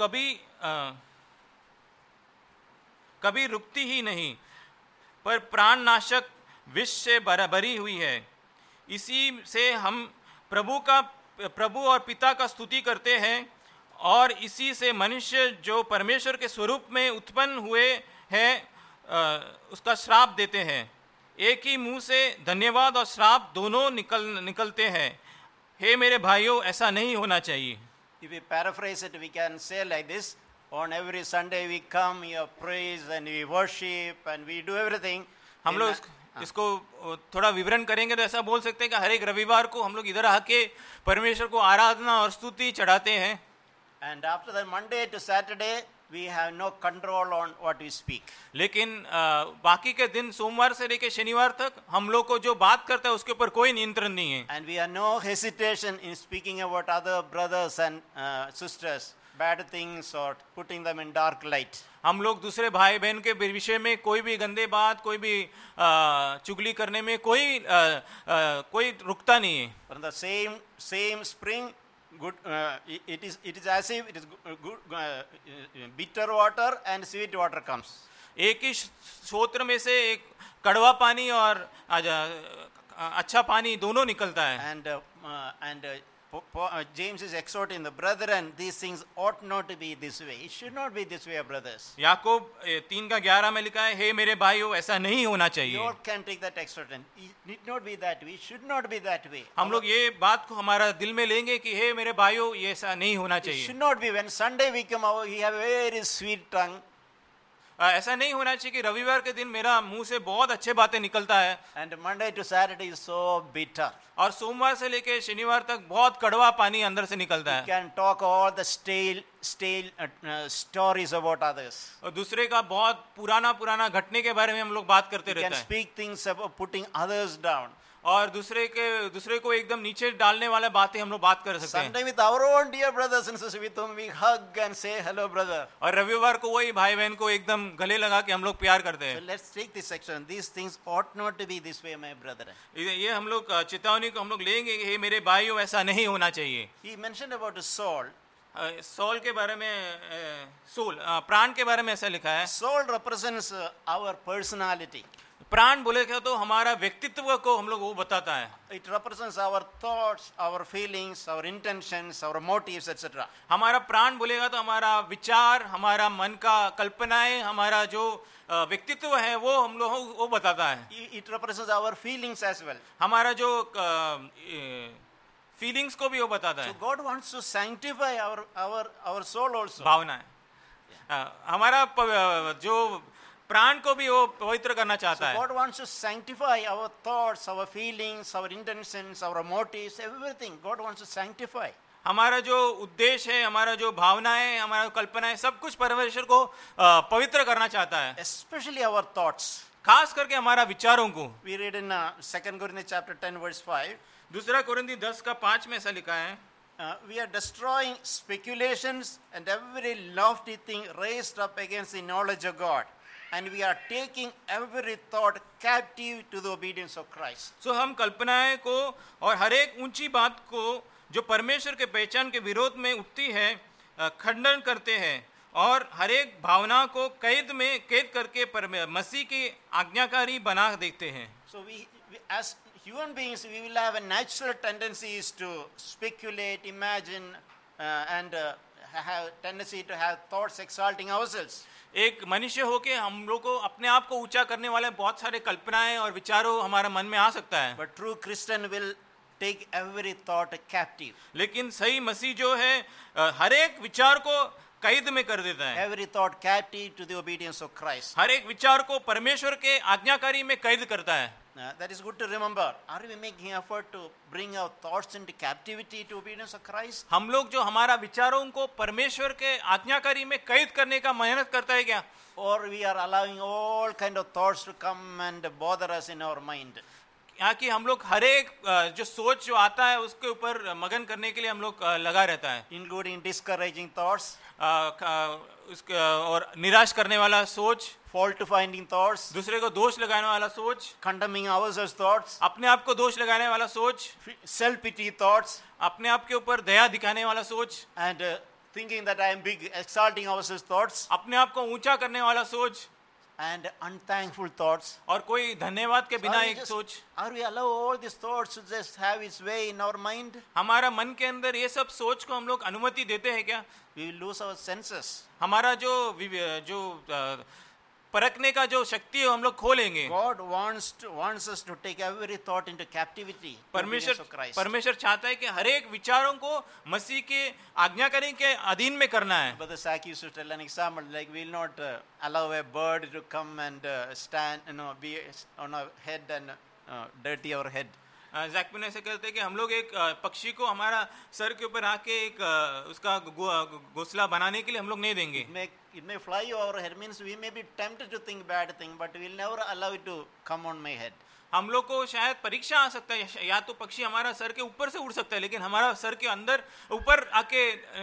S2: कभी रुकती ही नहीं, पर प्राणनाशक विष से भरी हुई है. इसी से हम प्रभु और पिता का स्तुति करते हैं, और इसी से मनुष्य जो परमेश्वर के स्वरूप में उत्पन्न हुए हैं उसका श्राप देते हैं. एक ही मुंह से धन्यवाद और श्राप दोनों निकलते हैं. हे मेरे भाइयों, ऐसा नहीं होना चाहिए.
S1: If we paraphrase it, we can say like this: on every Sunday we come, we have praise and we worship and we do everything.
S2: हम लोग इसको थोड़ा विवरण करेंगे तो ऐसा बोल सकते हैं कि हर एक रविवार को हम लोग इधर आके परमेश्वर को आराधना और स्तुति चढ़ाते हैं.
S1: And after that, Monday to Saturday, we have no control on what we speak.
S2: लेकिन बाकी के दिन सोमवार से लेकर शनिवार तक हम लोग को जो बात करता है उसके ऊपर कोई नियंत्रण नहीं है.
S1: And we have no hesitation in speaking about other brothers and sisters, bad things or putting them in dark light.
S2: हम लोग दूसरे भाई बहन के विषय में कोई भी गंदे बात, कोई भी चुगली करने में कोई रुकता नहीं है.
S1: From the same spring, good. It is as if it is good. Bitter water and sweet water comes.
S2: एक ही स्रोत में से एक कड़वा पानी और अच्छा पानी दोनों निकलता है.
S1: And James is exhorting the brethren, these things ought not to be this way. It should not be this way, brothers.
S2: याकूब 3:11 में लिखा है, हे मेरे भाइयों, ऐसा नहीं होना चाहिए.
S1: You all can take that exhortation. It need not be that way. It should not be that way.
S2: हम लोग ये बात को हमारा दिल में लेंगे कि हे मेरे भाइयों, ये ऐसा नहीं होना
S1: It
S2: चाहिए.
S1: should not be when Sunday we come out, we have a very sweet tongue.
S2: ऐसा नहीं होना चाहिए कि रविवार के दिन मेरा मुंह से बहुत अच्छे बातें निकलता है,
S1: And Monday to Saturday is so bitter.
S2: और सोमवार से लेके शनिवार तक बहुत कड़वा पानी अंदर से निकलता
S1: We
S2: है.
S1: can talk all the stale stories about others.
S2: और दूसरे का बहुत पुराना घटने के बारे में हम लोग बात करते
S1: We can
S2: रहते हैं,
S1: speak things about putting others down.
S2: और दूसरे को एकदम नीचे डालने वाले बातें हम लोग बात कर सकते हैं.
S1: Sunday with our own dear brothers and sisters, with whom we hug and say hello brother.
S2: और रविवार को वही भाई बहन को एकदम गले लगा के हम लोग प्यार करते
S1: So
S2: हैं.
S1: let's take this section. These things ought not to be this way, my brethren.
S2: ये हम लोग चेतावनी को हम लोग लेंगे कि हे मेरे भाइयों, ऐसा नहीं होना चाहिए.
S1: He mentioned about Saul.
S2: Saul के बारे में, प्राण के बारे में ऐसा लिखा है.
S1: Saul represents our personality.
S2: प्राण बोले क्या तो हमारा व्यक्तित्व को हम लोग वो बताता है.
S1: It represents our thoughts, our feelings, our intentions, our motives, etc.
S2: हमारा प्राण बोलेगा तो हमारा विचार, हमारा मन का कल्पनाएं, हमारा जो व्यक्तित्व है वो हम लोग वो बताता है.
S1: It represents our feelings as well.
S2: हमारा जो फीलिंग्स को भी वो बताता
S1: So
S2: है.
S1: God wants to sanctify our soul also.
S2: भावना है. हमारा जो प्राण को भी वो पवित्र करना चाहता
S1: So
S2: है.
S1: God wants to sanctify our thoughts, our feelings, our intentions, our motives, everything. God wants to sanctify.
S2: हमारा जो उद्देश्य है, हमारा जो भावनाएं, हमारा कल्पनाएं, सब कुछ परमेश्वर को पवित्र करना चाहता है.
S1: Especially our thoughts.
S2: खास करके हमारा विचारों को.
S1: We read in 2 Corinthians chapter 10 verse 5.
S2: दूसरा कोरिन्थी 10 का 5 में ऐसा लिखा है,
S1: We are destroying speculations and every lofty thing raised up against the knowledge of God, and we are taking every thought captive to the obedience of Christ.
S2: सो हम कल्पनाएं को और हर एक ऊंची बात को जो परमेश्वर के पहचान के विरोध में उठती है खंडन करते हैं और हर एक भावना को कैद करके मसीह की आज्ञाकारी बना देते हैं.
S1: So we as human beings, we will have a natural tendencies to speculate, imagine, and have tendency to have thoughts exalting ourselves.
S2: एक मनुष्य होके हम लोग को अपने आप को ऊंचा करने वाले बहुत सारे कल्पनाएं और विचारों हमारे मन में आ सकता है.
S1: But true Christian will take every thought captive.
S2: लेकिन सही मसीह जो है हर एक विचार को कैद में कर देता है.
S1: Every thought captive to the obedience of Christ.
S2: हर एक विचार को परमेश्वर के आज्ञाकारी में कैद करता है.
S1: That is good to remember. Are we making effort to bring our thoughts into captivity to obedience of Christ?
S2: हम लोग जो हमारा विचारों को परमेश्वर के आज्ञाकारी में कैद करने का मेहनत करता है क्या?
S1: Or we are allowing all kind of thoughts to come and bother us in our mind?
S2: यहाँ की हम लोग हर एक जो सोच जो आता है उसके ऊपर मगन करने के लिए हम लोग लगा रहता है.
S1: Including discouraging thoughts,
S2: और निराश करने वाला सोच,
S1: fault finding thoughts,
S2: दूसरे को दोष लगाने वाला सोच,
S1: condemning ourselves thoughts,
S2: अपने आप को दोष लगाने वाला सोच,
S1: self pity thoughts,
S2: अपने आप के ऊपर दया दिखाने वाला सोच,
S1: and thinking that I am big, exalting ourselves thoughts,
S2: अपने आप को ऊंचा करने वाला सोच,
S1: and unthankful thoughts.
S2: और कोई धन्यवाद के बिना एक सोच.
S1: Are we allow all these thoughts to just have its way in our mind?
S2: हमारा मन के अंदर ये सब सोच को हम लोग अनुमति देते हैं क्या?
S1: We will lose our senses.
S2: हमारा जो परखने का जो शक्ति है हम लोग खो लेंगे.
S1: God wants us to take every thought into captivity.
S2: परमेश्वर चाहता है कि हर एक विचारों को मसीह के आज्ञाकारी के अधीन में करना है.
S1: Brother Zach used to tell an example, like we will not allow a bird to come and stand, be on our head and dirty our head.
S2: जैकबिन ऐसे कहते हैं कि हम लोग एक पक्षी को हमारा सर के ऊपर आके एक उसका घोंसला बनाने के लिए हम लोग नहीं देंगे.
S1: It may fly over our head, means we may be tempted to think bad thing, but we will never allow it to come on my head.
S2: हम लोग को शायद परीक्षा आ सकता है, या तो पक्षी हमारा सर के ऊपर से उड़ सकता है, लेकिन हमारा सर के अंदर ऊपर आके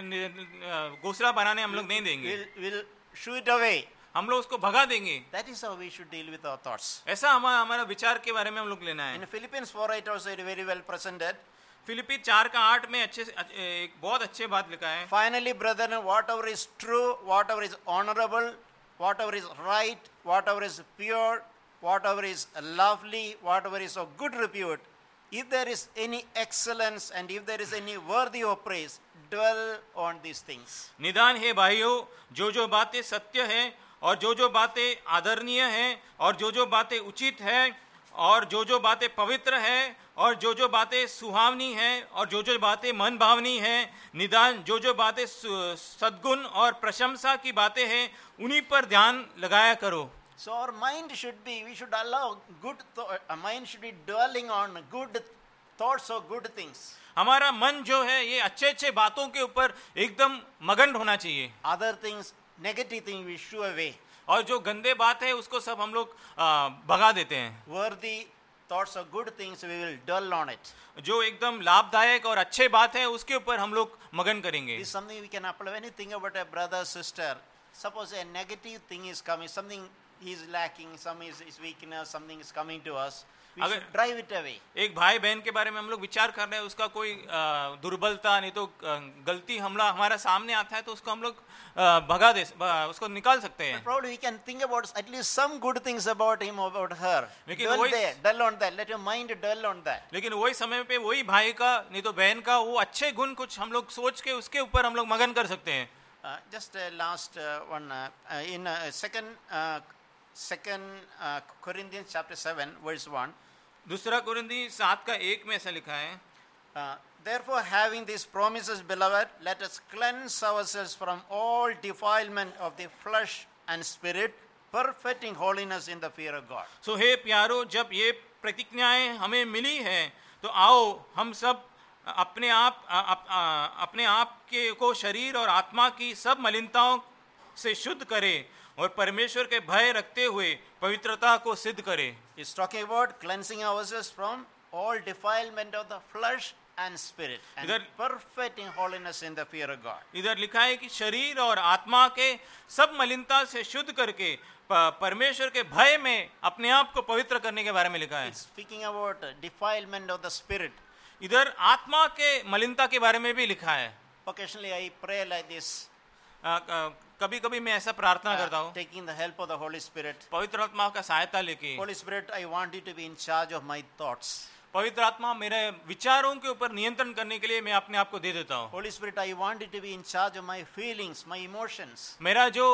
S2: घोंसला बनाने हम लोग नहीं देंगे.
S1: We'll shoo it away.
S2: हम लोग उसको भगा देंगे.
S1: That is how we should deal with our thoughts.
S2: ऐसा हमारा विचार के बारे में हम लोग लेना है.
S1: In Philippians 4:8 also it very well presented.
S2: फिलिप्पी 4:8 में एक बहुत अच्छे बात लिखा है.
S1: Finally, brethren, whatever is true, whatever is honorable, whatever is right, whatever is pure, whatever is lovely, whatever is of good repute, if there is any excellence and if there is any worthy of praise, dwell on these things.
S2: निदान है भाइयों, जो बातें सत्य हैं और जो बातें आदरणीय हैं और जो बातें उचित हैं और जो बातें पवित्र हैं और जो बातें सुहावनी हैं और जो बातें मन भावनी हैं, निदान जो बातें सद्गुण और प्रशंसा की बातें हैं, उन्हीं पर ध्यान लगाया करो.
S1: So our mind should be, we should allow good, our mind should be dwelling on good thoughts or good things.
S2: हमारा मन जो है ये अच्छे बातों के ऊपर एकदम मगन होना चाहिए.
S1: Other things, negative things we shoo away.
S2: और जो गंदे बात है उसको सब हम लोग भगा देते हैं.
S1: Worthy thoughts of good things, we will dwell on it.
S2: जो एकदम लाभदायक और अच्छे बात है उसके ऊपर हम लोग मगन करेंगे.
S1: This is something we can apply. When you think about a brother, sister, suppose a negative thing is coming, something he is lacking, some is weakness, something is coming to us, we should drive it away.
S2: एक भाई बहन के बारे में हम लोग विचार कर रहे हैं, उसका कोई दुर्बलता नहीं तो गलती हमारा सामने आता है तो उसको हम लोग भगा दे, उसको निकाल सकते हैं.
S1: Probably we can think about at least some good things about him, about her.
S2: लेकिन
S1: dwell on that. Let your mind dwell on that.
S2: लेकिन वही समय पे वही भाई का नहीं तो बहन का वो अच्छे गुण कुछ हम लोग सोच के उसके ऊपर हम लोग मगन कर सकते हैं.
S1: Just last one in second Corinthians chapter 7 verse 1.
S2: दूसरा कुरिन्थी 7:1 में ऐसा लिखा है.
S1: Therefore, having these promises, beloved, let us cleanse ourselves from all defilement of the flesh and spirit, perfecting holiness in the fear of God.
S2: So हे प्यारो, जब ये प्रतिज्ञाएं हमें मिली हैं तो आओ हम सब अपने आप के को शरीर और आत्मा की सब मलिनताओं से शुद्ध करें और परमेश्वर के भय रखते हुए पवित्रता को सिद्ध करें.
S1: He's talking about cleansing ourselves from all defilement of the flesh and spirit and perfecting holiness in the fear of God.
S2: इधर लिखा है कि शरीर और आत्मा के सब मलिनता से शुद्ध करके परमेश्वर के भय में अपने आप को पवित्र करने के बारे में लिखा है।
S1: It's speaking about defilement of the spirit.
S2: इधर आत्मा के मलिनता के बारे में भी लिखा है।
S1: Occasionally I pray like this,
S2: कभी कभी मैं ऐसा प्रार्थना करता हूँ,
S1: taking the help of the Holy Spirit.
S2: पवित्र आत्मा का सहायता लेके।
S1: Holy Spirit, I want you to be in charge of my thoughts.
S2: पवित्र आत्मा मेरे विचारों के ऊपर नियंत्रण करने के लिए मैं अपने आप को दे देता हूँ।
S1: Holy Spirit, I want you to be in charge of my feelings, my emotions.
S2: मेरा जो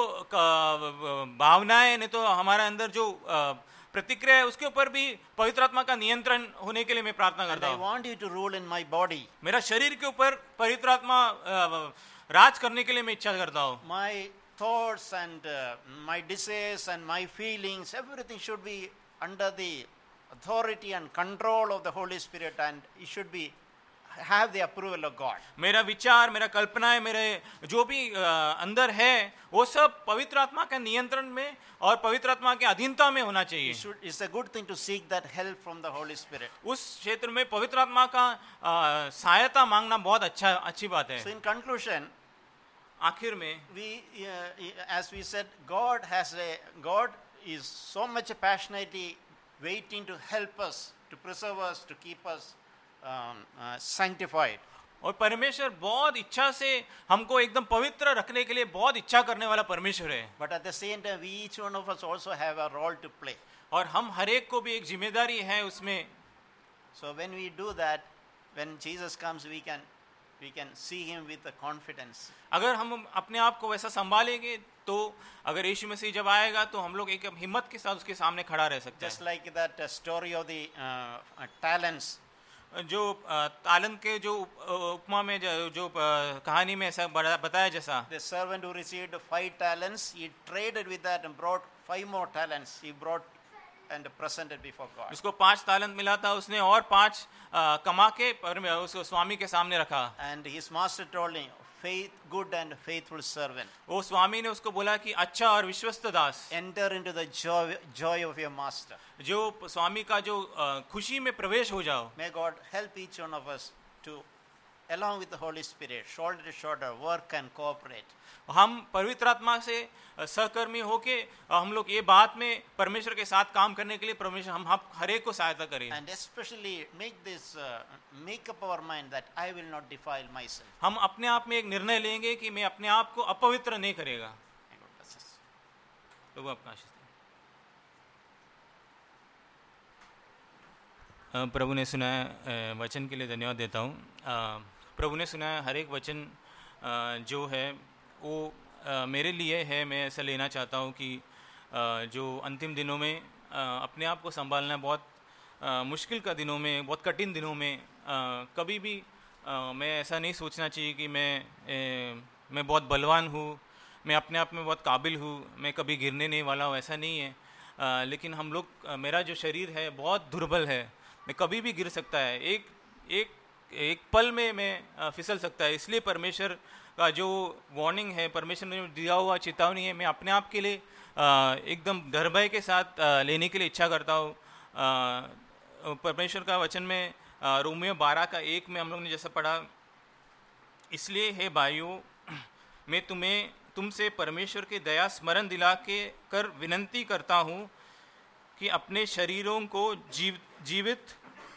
S2: भावनाएं नहीं तो हमारा अंदर जो प्रतिक्रिया है उसके ऊपर भी पवित्र आत्मा का नियंत्रण होने के लिए मैं प्रार्थना
S1: And
S2: करता
S1: I
S2: हूँ।
S1: want you to rule in my body.
S2: मेरा शरीर के ऊपर पवित्र आत्मा राज करने के लिए मैं इच्छा करता हूँ।
S1: My thoughts and my desires and my feelings, everything should be under the authority and control of the Holy Spirit, and it should be have the approval of God.
S2: मेरा विचार, मेरा कल्पनाएं, मेरे जो भी अंदर है वो सब पवित्र आत्मा के नियंत्रण में और पवित्र आत्मा के अधीनता में होना चाहिए।
S1: It's a good thing to seek that help from the Holy Spirit.
S2: उस क्षेत्र में पवित्र आत्मा का सहायता मांगना बहुत अच्छी बात है।
S1: So in conclusion,
S2: आखिर में
S1: as we said, God is so much passionately waiting to help us, to preserve us, to keep us sanctified.
S2: और परमेश्वर बहुत इच्छा से हमको एकदम पवित्र रखने के लिए बहुत इच्छा करने वाला परमेश्वर है।
S1: But at the same time, we each one of us also have a role to play.
S2: और हम हर एक को भी एक जिम्मेदारी है उसमें।
S1: So when we do that, when Jesus comes, we can see him with the confidence.
S2: अगर हम अपने आप को वैसा संभालेंगे तो अगर यीशु मसीह जब आएगा तो हम लोग एक हिम्मत के साथ उसके सामने खड़ा रह सकते हैं।
S1: Just like that story of the talents.
S2: जो तालन के जो उपमा में जो कहानी में ऐसा बताया जैसा,
S1: The servant who received 5 talents, he traded with that and brought 5 more talents. He brought and presented before God.
S2: उसको 5 तालंत मिला था, उसने और 5 कमा के उसको स्वामी के सामने रखा।
S1: And his master told him, good and faithful servant.
S2: वो स्वामी ने उसको बोला कि अच्छा और विश्वस्त दास,
S1: Enter into the joy of your master.
S2: जो स्वामी का जो खुशी में प्रवेश हो जाओ।
S1: May God help each one of us to, along with the Holy Spirit, shoulder to shoulder, work and cooperate.
S2: हम पवित्र आत्मा से सहकर्मी होके हम लोग ये बात में परमेश्वर के साथ काम करने के लिए परमेश्वर हम हर एक को सहायता करें।
S1: And especially make up our mind that I will not defile myself.
S2: हम अपने आप में एक निर्णय लेंगे कि मैं अपने आप को अपवित्र नहीं करेगा। प्रभु आपका आशीष दे। प्रभु ने सुनाया वचन के लिए धन्यवाद देता हूँ। प्रभु ने सुनाया हर एक वचन जो है वो मेरे लिए है। मैं ऐसा लेना चाहता हूँ कि जो अंतिम दिनों में अपने आप को संभालना बहुत मुश्किल का दिनों में, बहुत कठिन दिनों में कभी भी मैं ऐसा नहीं सोचना चाहिए कि मैं बहुत बलवान हूँ, मैं अपने आप में बहुत काबिल हूँ, मैं कभी गिरने नहीं वाला हूँ, ऐसा नहीं है। लेकिन हम लोग, मेरा जो शरीर है बहुत दुर्बल है, मैं कभी भी गिर सकता है, एक पल में मैं फिसल सकता है। इसलिए परमेश्वर का जो वार्निंग है, परमेश्वर ने दिया हुआ चेतावनी है, मैं अपने आप के लिए एकदम डर भय के साथ लेने के लिए इच्छा करता हूँ। परमेश्वर का वचन में रोमियो 12:1 में हम लोग ने जैसा पढ़ा, इसलिए हे भाइयों मैं तुमसे परमेश्वर के दया स्मरण दिला के कर विनती करता हूँ कि अपने शरीरों को जीवित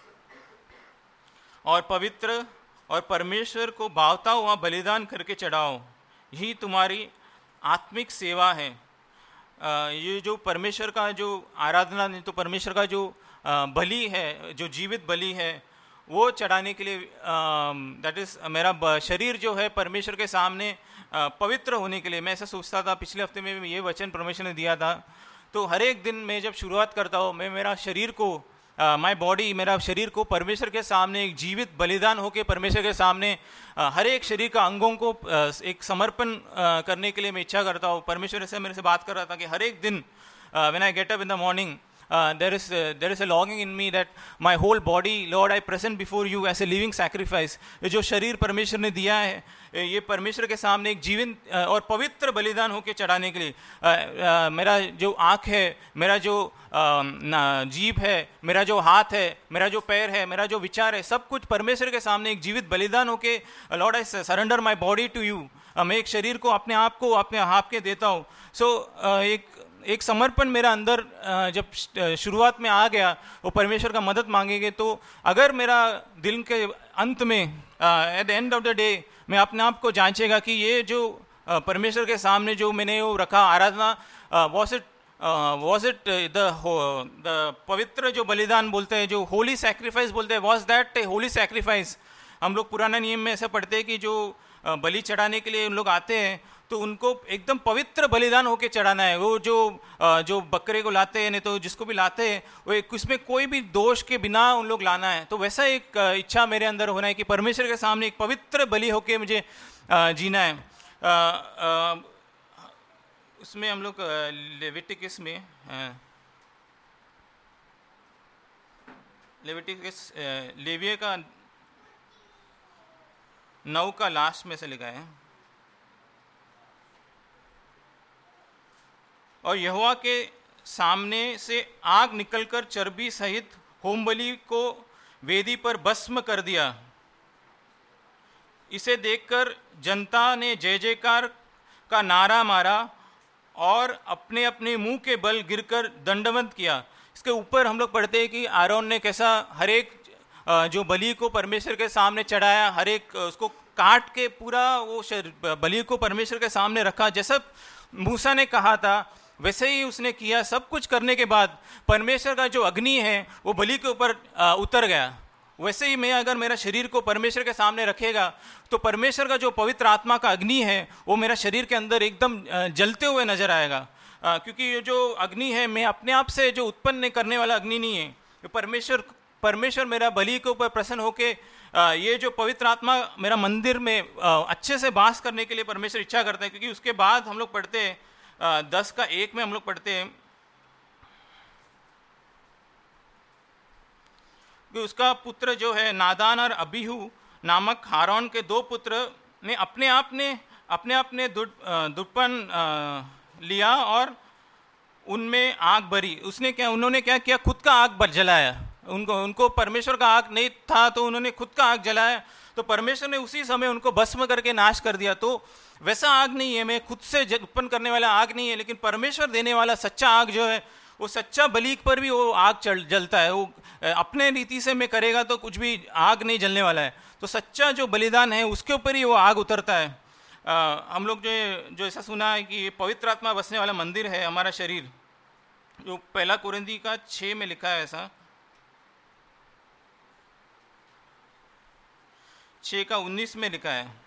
S2: और पवित्र और परमेश्वर को भावता हुआ बलिदान करके चढ़ाओ, यही तुम्हारी आत्मिक सेवा है। ये जो परमेश्वर का जो आराधना नहीं तो परमेश्वर का जो बलि है, जो जीवित बलि है, वो चढ़ाने के लिए दैट इज़ मेरा शरीर जो है परमेश्वर के सामने पवित्र होने के लिए। मैं ऐसा सोचता था, पिछले हफ्ते में ये वचन परमेश्वर ने दिया था, तो हर एक दिन मैं जब शुरुआत करता हूँ, मैं मेरा शरीर को माय बॉडी, मेरा शरीर को परमेश्वर के सामने एक जीवित बलिदान होके परमेश्वर के सामने हर एक शरीर का अंगों को एक समर्पण करने के लिए मैं इच्छा करता हूँ। परमेश्वर से मेरे से बात कर रहा था कि हर एक दिन when I get up in the morning there is a longing in me that my whole body, Lord, I present before you as a living sacrifice. ये जो शरीर परमेश्वर ने दिया है, ये परमेश्वर के सामने एक जीवित और पवित्र बलिदान होकर चढ़ाने के लिए मेरा जो आँख है, मेरा जो जीभ है, मेरा जो हाथ है, मेरा जो पैर है, मेरा जो विचार है, सब कुछ परमेश्वर के सामने एक जीवित बलिदान होके lord I surrender my body to you. मैं एक शरीर को अपने आप के देता हूँ। सो एक समर्पण मेरा अंदर जब शुरुआत में आ गया, वो परमेश्वर का मदद मांगेंगे, तो अगर मेरा दिल के अंत में at the end of the day मैं अपने आप को जांचेगा कि ये जो परमेश्वर के सामने जो मैंने वो रखा आराधना, was it the पवित्र जो बलिदान बोलते हैं, जो होली सैक्रिफाइस बोलते हैं, was that a holy sacrifice? हम लोग पुराना नियम में ऐसा पढ़ते हैं कि जो बलि चढ़ाने के लिए उन लोग आते हैं तो उनको एकदम पवित्र बलिदान होके चढ़ाना है। वो जो बकरे को लाते हैं, नहीं तो जिसको भी लाते हैं, वो उसमें कोई भी दोष के बिना उन लोग लाना है। तो वैसा एक इच्छा मेरे अंदर होना है कि परमेश्वर के सामने एक पवित्र बलि होके मुझे जीना है। उसमें हम लोग लेविटिकस में लेविया का 9 का लास्ट में से लिखा है, और यहोवा के सामने से आग निकलकर चर्बी सहित होमबलि को वेदी पर भस्म कर दिया। इसे देखकर जनता ने जय जयकार का नारा मारा और अपने अपने मुंह के बल गिरकर दंडवत किया। इसके ऊपर हम लोग पढ़ते हैं कि आरोन ने कैसा हर एक जो बलि को परमेश्वर के सामने चढ़ाया, हर एक उसको काट के पूरा वो बलि को परमेश्वर के सामने रखा। जैसा मूसा ने कहा था वैसे ही उसने किया। सब कुछ करने के बाद परमेश्वर का जो अग्नि है वो बलि के ऊपर उतर गया। वैसे ही मैं अगर मेरा शरीर को परमेश्वर के सामने रखेगा तो परमेश्वर का जो पवित्र आत्मा का अग्नि है वो मेरा शरीर के अंदर एकदम जलते हुए नजर आएगा। क्योंकि ये जो अग्नि है, मैं अपने आप से जो उत्पन्न करने वाला अग्नि नहीं है। परमेश्वर मेरा बलि के ऊपर प्रसन्न होके ये जो पवित्र आत्मा मेरा मंदिर में अच्छे से वास करने के लिए परमेश्वर इच्छा करते हैं। क्योंकि उसके बाद हम लोग पढ़ते हैं 10:1 में हम लोग पढ़ते हैं कि उसका पुत्र जो है नादान और अबीहू नामक हारून के 2 पुत्र ने अपने आप ने दुर्पण लिया और उनमें आग भरी। उन्होंने क्या किया, खुद का आग जलाया। उनको परमेश्वर का आग नहीं था तो उन्होंने खुद का आग जलाया। तो परमेश्वर ने उसी समय उनको भस्म करके नाश कर दिया। तो वैसा आग नहीं है, मैं खुद से उत्पन्न करने वाला आग नहीं है, लेकिन परमेश्वर देने वाला सच्चा आग जो है वो सच्चा बलि पर भी वो आग जलता है। वो अपने रीति से मैं करेगा तो कुछ भी आग नहीं जलने वाला है। तो सच्चा जो बलिदान है उसके ऊपर ही वो आग उतरता है। हम लोग जो ऐसा सुना है कि पवित्र आत्मा बसने वाला मंदिर है हमारा शरीर, जो 1 कोरिन्थी का 6 में लिखा है, ऐसा 6:19 में लिखा है,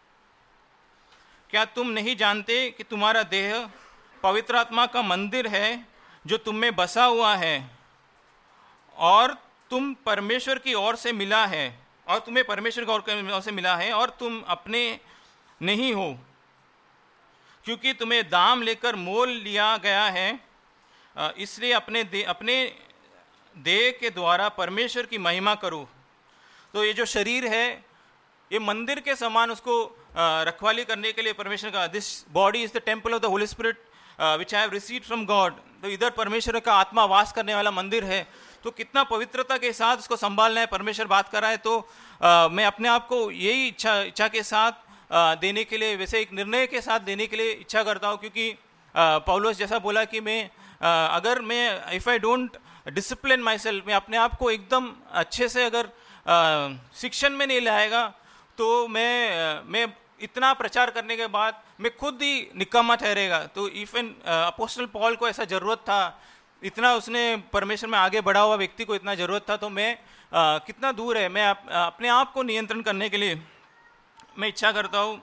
S2: क्या तुम नहीं जानते कि तुम्हारा देह पवित्र आत्मा का मंदिर है जो तुम में बसा हुआ है और तुम परमेश्वर की ओर से मिला है, और तुम्हें परमेश्वर की ओर से मिला है और तुम अपने नहीं हो, क्योंकि तुम्हें दाम लेकर मोल लिया गया है। इसलिए अपने देह के द्वारा परमेश्वर की महिमा करो। तो ये जो शरीर है ये मंदिर के समान उसको रखवाली करने के लिए परमेश्वर का, this body is the temple of the holy spirit which I have received from God. तो इधर परमेश्वर का आत्मा वास करने वाला मंदिर है। तो कितना पवित्रता के साथ उसको संभालना है, परमेश्वर बात कर रहा है। तो मैं अपने आप को यही इच्छा के साथ देने के लिए, वैसे एक निर्णय के साथ देने के लिए इच्छा करता हूँ। क्योंकि पौलुस जैसा बोला कि मैं अगर मैं if I don't discipline myself, मैं अपने आप को एकदम अच्छे से अगर शिक्षण में नहीं लाएगा तो मैं इतना प्रचार करने के बाद मैं खुद ही निकम्मा ठहरेगा। तो इवन अपोस्टल पॉल को ऐसा ज़रूरत था, इतना उसने परमेश्वर में आगे बढ़ा हुआ व्यक्ति को इतना ज़रूरत था। तो मैं कितना दूर है, मैं अपने आप को नियंत्रण करने के लिए मैं इच्छा करता हूँ।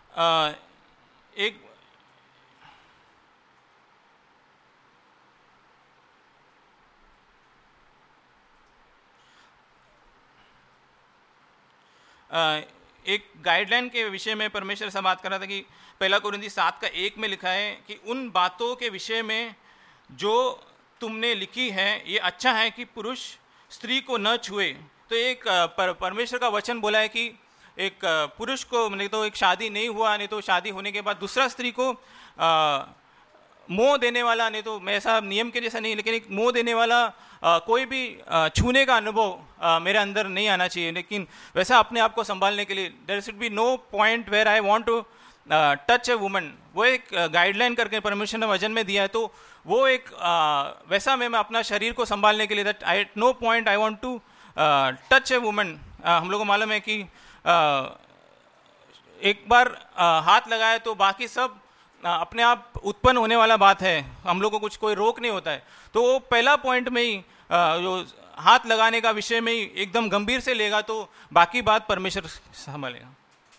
S2: एक गाइडलाइन के विषय में परमेश्वर से बात कर रहा था कि 1 कोरिन्थी 7:1 में लिखा है कि उन बातों के विषय में जो तुमने लिखी है ये अच्छा है कि पुरुष स्त्री को न छुए। तो एक परमेश्वर का वचन बोला है कि एक पुरुष को, नहीं तो एक शादी नहीं हुआ, नहीं तो शादी होने के बाद दूसरा स्त्री को मोह देने वाला, नहीं तो मैं ऐसा नियम के जैसा नहीं, लेकिन एक मोह देने वाला कोई भी छूने का अनुभव मेरे अंदर नहीं आना चाहिए। लेकिन वैसा अपने आप को संभालने के लिए there should be no point where I want to touch a woman, वो एक गाइडलाइन करके परमेश्वर ने वचन में दिया है। तो वो एक वैसा मैं अपना शरीर को संभालने के लिए that I at no point I want to touch a woman. हम लोगों को मालूम है कि एक बार हाथ लगाए तो बाकी सब अपने आप उत्पन्न होने वाला बात है, हम लोग को कुछ कोई रोक नहीं होता है. तो वो पहला पॉइंट में ही जो हाथ लगाने का विषय में ही एकदम गंभीर से लेगा तो बाकी बात परमेश्वर संभालेगा.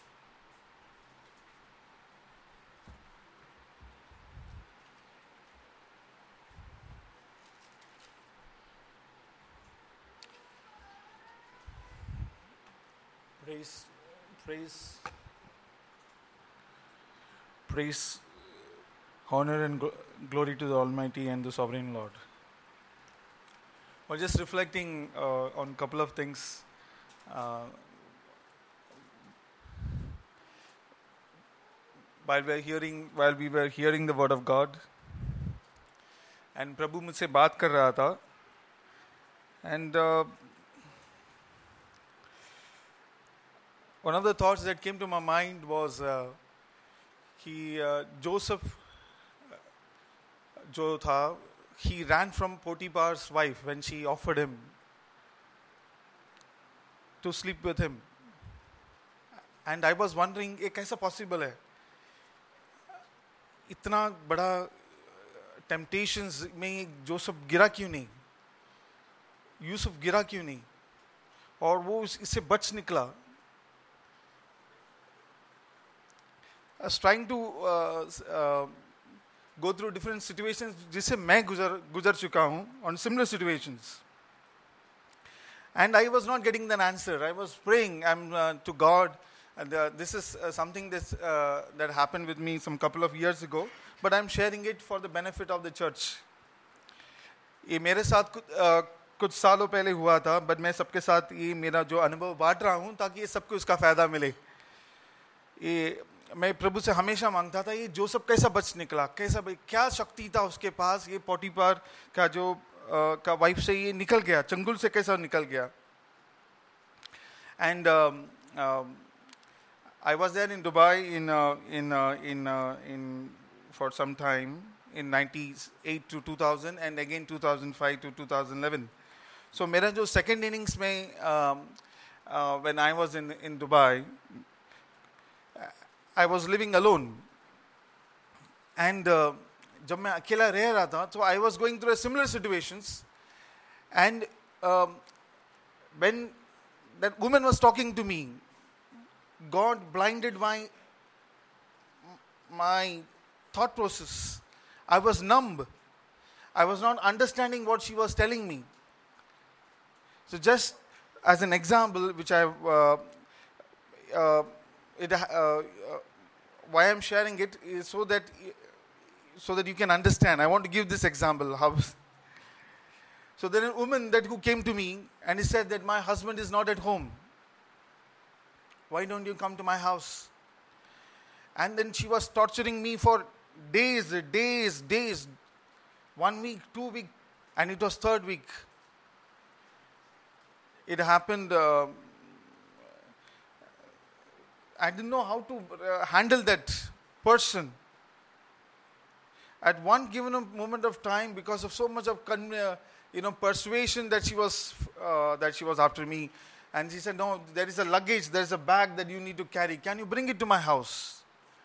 S3: Praise, honor and glory to the Almighty and the Sovereign Lord. I was just reflecting on a couple of things. While we were hearing the word of God, and प्रभु मुझसे बात कर रहा था, and one of the thoughts that came to my mind was Joseph जो था, he ran from Potiphar's wife when she offered him to sleep with him. And I was wondering, ये कैसा possible है? इतना बड़ा temptations में Joseph गिरा क्यों नहीं? यूसुफ गिरा क्यों नहीं? और वो इससे बच निकला. I was trying to go through different situations जिससे मैं गुजर चुका हूँ on similar situations. And I was not getting an answer. I was praying to God. And this is something that happened with me some couple of years ago, but I'm sharing it for the benefit of the church. ये मेरे साथ कुछ सालों पहले हुआ था, but मैं सबके साथ ये मेरा जो अनुभव बांट रहा हूँ ताकि ये सबको इसका फायदा मिले. ये मैं प्रभु से हमेशा मांगता था, ये जोसेफ कैसा बच निकला, क्या शक्ति था उसके पास, ये पोटीफर का जो का वाइफ से ये निकल गया, चंगुल से कैसा निकल गया. And I was there in Dubai in for some time in 98 to 2000 and again 2005 to 2011. So मेरा जो second innings में when I was in Dubai, I was living alone. And जब मैं अकेला रह रहा था, so I was going through similar situations. And when that woman was talking to me, God blinded my thought process. I was numb. I was not understanding what she was telling me. So just as an example, which why I'm sharing it is so that you can understand. I want to give this example. So there is a woman who came to me and he said that my husband is not at home. Why don't you come to my house? And then she was torturing me for days. 1 week, 2 weeks, and it was third week. It happened. I didn't know how to handle that person. At one given moment of time, because of so much of persuasion that she was after me, and she said, "No, there is a luggage, there is a bag that you need to carry. Can you bring it to my house?"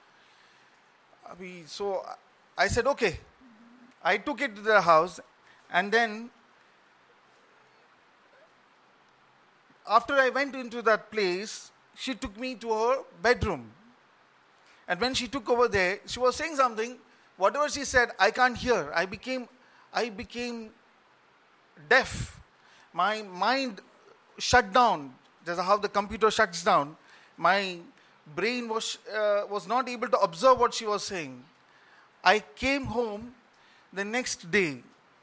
S3: So I said, "Okay." I took it to the house, and then after I went into that place, she took me to her bedroom. And when she took over there, she was saying something. Whatever she said, I can't hear. I became deaf. My mind shut down. That's how the computer shuts down. My brain was not able to observe what she was saying. I came home the next day.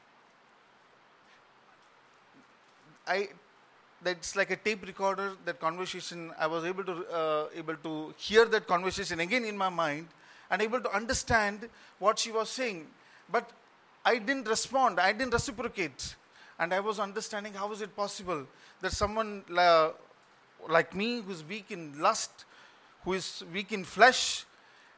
S3: That's like a tape recorder, that conversation. I was able to hear that conversation again in my mind and able to understand what she was saying. But I didn't respond. I didn't reciprocate. And I was understanding, how is it possible that someone like me, who's weak in lust, who is weak in flesh,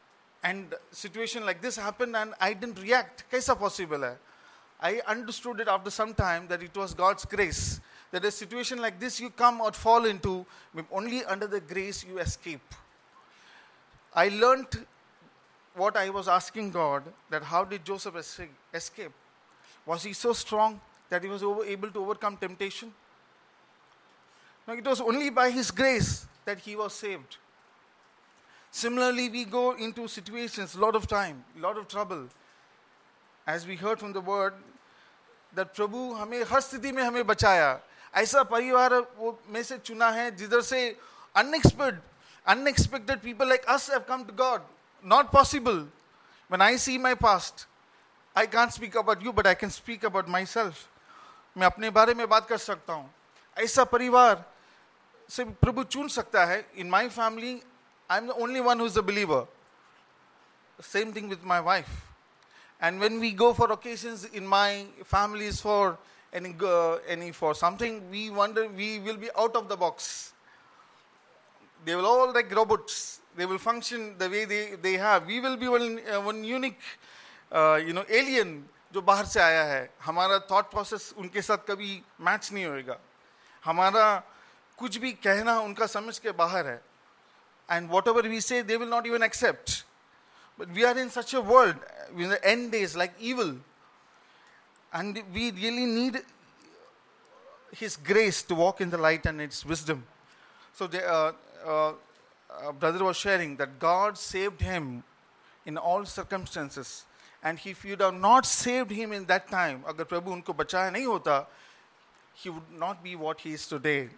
S3: And situation like this happened and I didn't react. कैसा possible है? I understood it after some time that it was God's grace. That a situation like this you come or fall into, only under the grace you escape. I learned what I was asking God, that how did Joseph escape? Was he so strong that he was able to overcome temptation? No, it was only by his grace that he was saved. Similarly, we go into situations, a lot of time, a lot of trouble. As we heard from the word, that प्रभु हमें हर स्थिति में हमें बचाया. ऐसा परिवार वो में से चुना है जिधर से unexpected people like us have come to God. Not possible. When I see my past, I can't speak about you, but I can speak about myself. मैं अपने बारे में बात कर सकता हूँ. ऐसा परिवार से प्रभु चुन सकता है. In my family, I'm the only one who's a believer. Same thing with my wife. And when we go for occasions in my families for any for something, we wonder, we will be out of the box. They will all like robots. They will function the way they have. We will be one unique, alien जो बाहर से आया है. हमारा thought process उनके साथ कभी match नहीं होएगा. हमारा कुछ भी कहना उनका समझ के बाहर है. And whatever we say, they will not even accept. But we are in such a world, in the end days, like evil. And we really need His grace to walk in the light and its wisdom. So brother was sharing that God saved him in all circumstances. And if you have not saved him in that time, अगर प्रभु उनको बचाया नहीं होता, he would not be what he is today.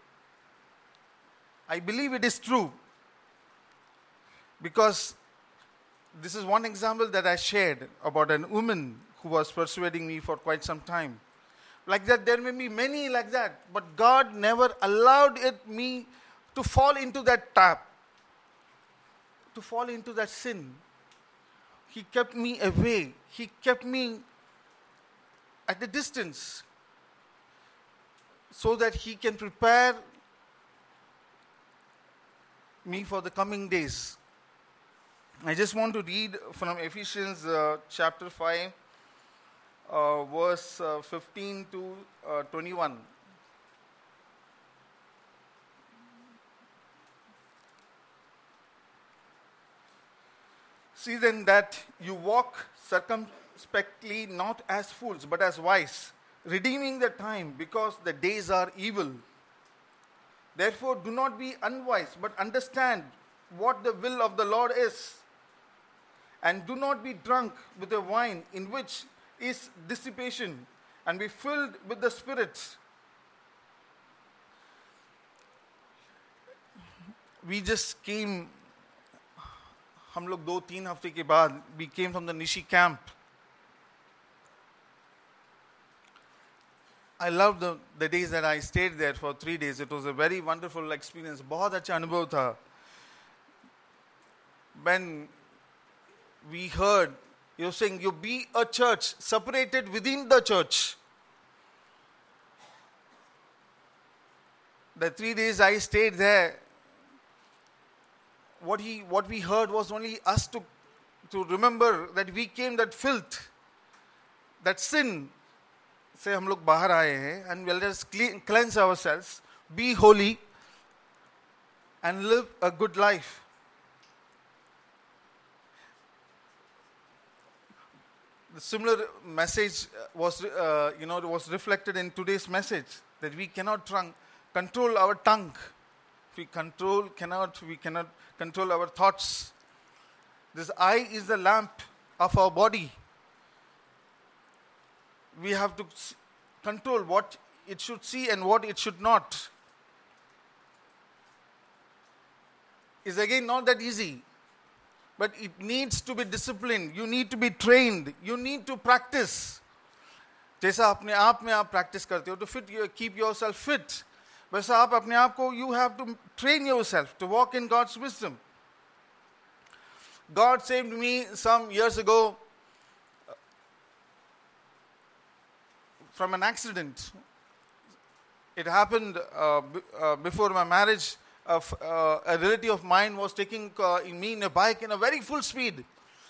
S3: I believe it is true. Because this is one example that I shared about an woman who was persuading me for quite some time. Like that, there may be many like that, but God never allowed me to fall into that trap, to fall into that sin. He kept me away. He kept me at a distance so that He can prepare me for the coming days. I just want to read from Ephesians chapter 5, verse 15 to 21. See then that you walk circumspectly, not as fools, but as wise, redeeming the time, because the days are evil. Therefore, do not be unwise, but understand what the will of the Lord is. And do not be drunk with the wine in which is dissipation, and be filled with the Spirit. We just came, हम लोग 2-3 हफ्ते के बाद, we came from the Nishi camp. I loved the days that I stayed there for 3 days. It was a very wonderful experience. बहुत अच्छा अनुभव था. When we heard, you're saying you be a church separated within the church. The 3 days I stayed there, what we heard was only us to remember that we came that filth, that sin. से हम लोग बाहर आए हैं, and let us cleanse ourselves, be holy, and live a good life. The similar message was reflected in today's message, that we cannot control our tongue. We cannot control our thoughts. This eye is the lamp of our body. We have to control what it should see and what it should not. It's again not that easy. But it needs to be disciplined. You need to be trained. You need to practice. जैसा अपने आप में आप practice करते हो to keep yourself fit. वैसा आप अपने आप को, you have to train yourself to walk in God's wisdom. God saved me some years ago from an accident. It happened before my marriage. A relative of mine was taking me in a bike in a very full speed.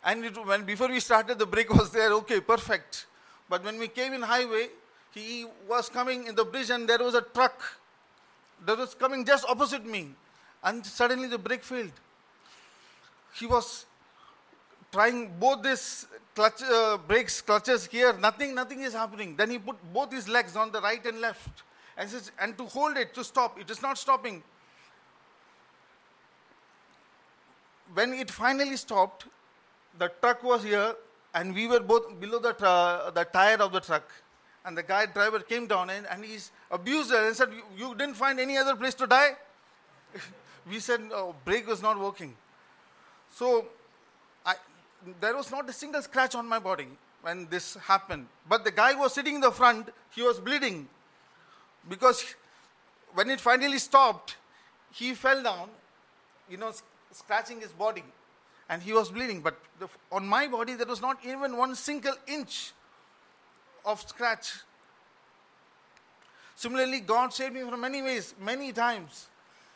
S3: And when before we started, the brake was there, okay, perfect. But when we came in highway, he was coming in the bridge and there was a truck that was coming just opposite me. And suddenly the brake failed. He was trying both these brakes, clutches here, nothing is happening. Then he put both his legs on the right and left. And to hold it, to stop, it is not stopping. When it finally stopped, the truck was here and we were both below the tire of the truck. And the driver came down and he's abused us and said, you didn't find any other place to die? We said, no, brake was not working. So there was not a single scratch on my body when this happened. But the guy was sitting in the front, he was bleeding. Because when it finally stopped, he fell down, scratching his body. And he was bleeding. But on my body, there was not even one single inch of scratch. Similarly, God saved me from many ways, many times.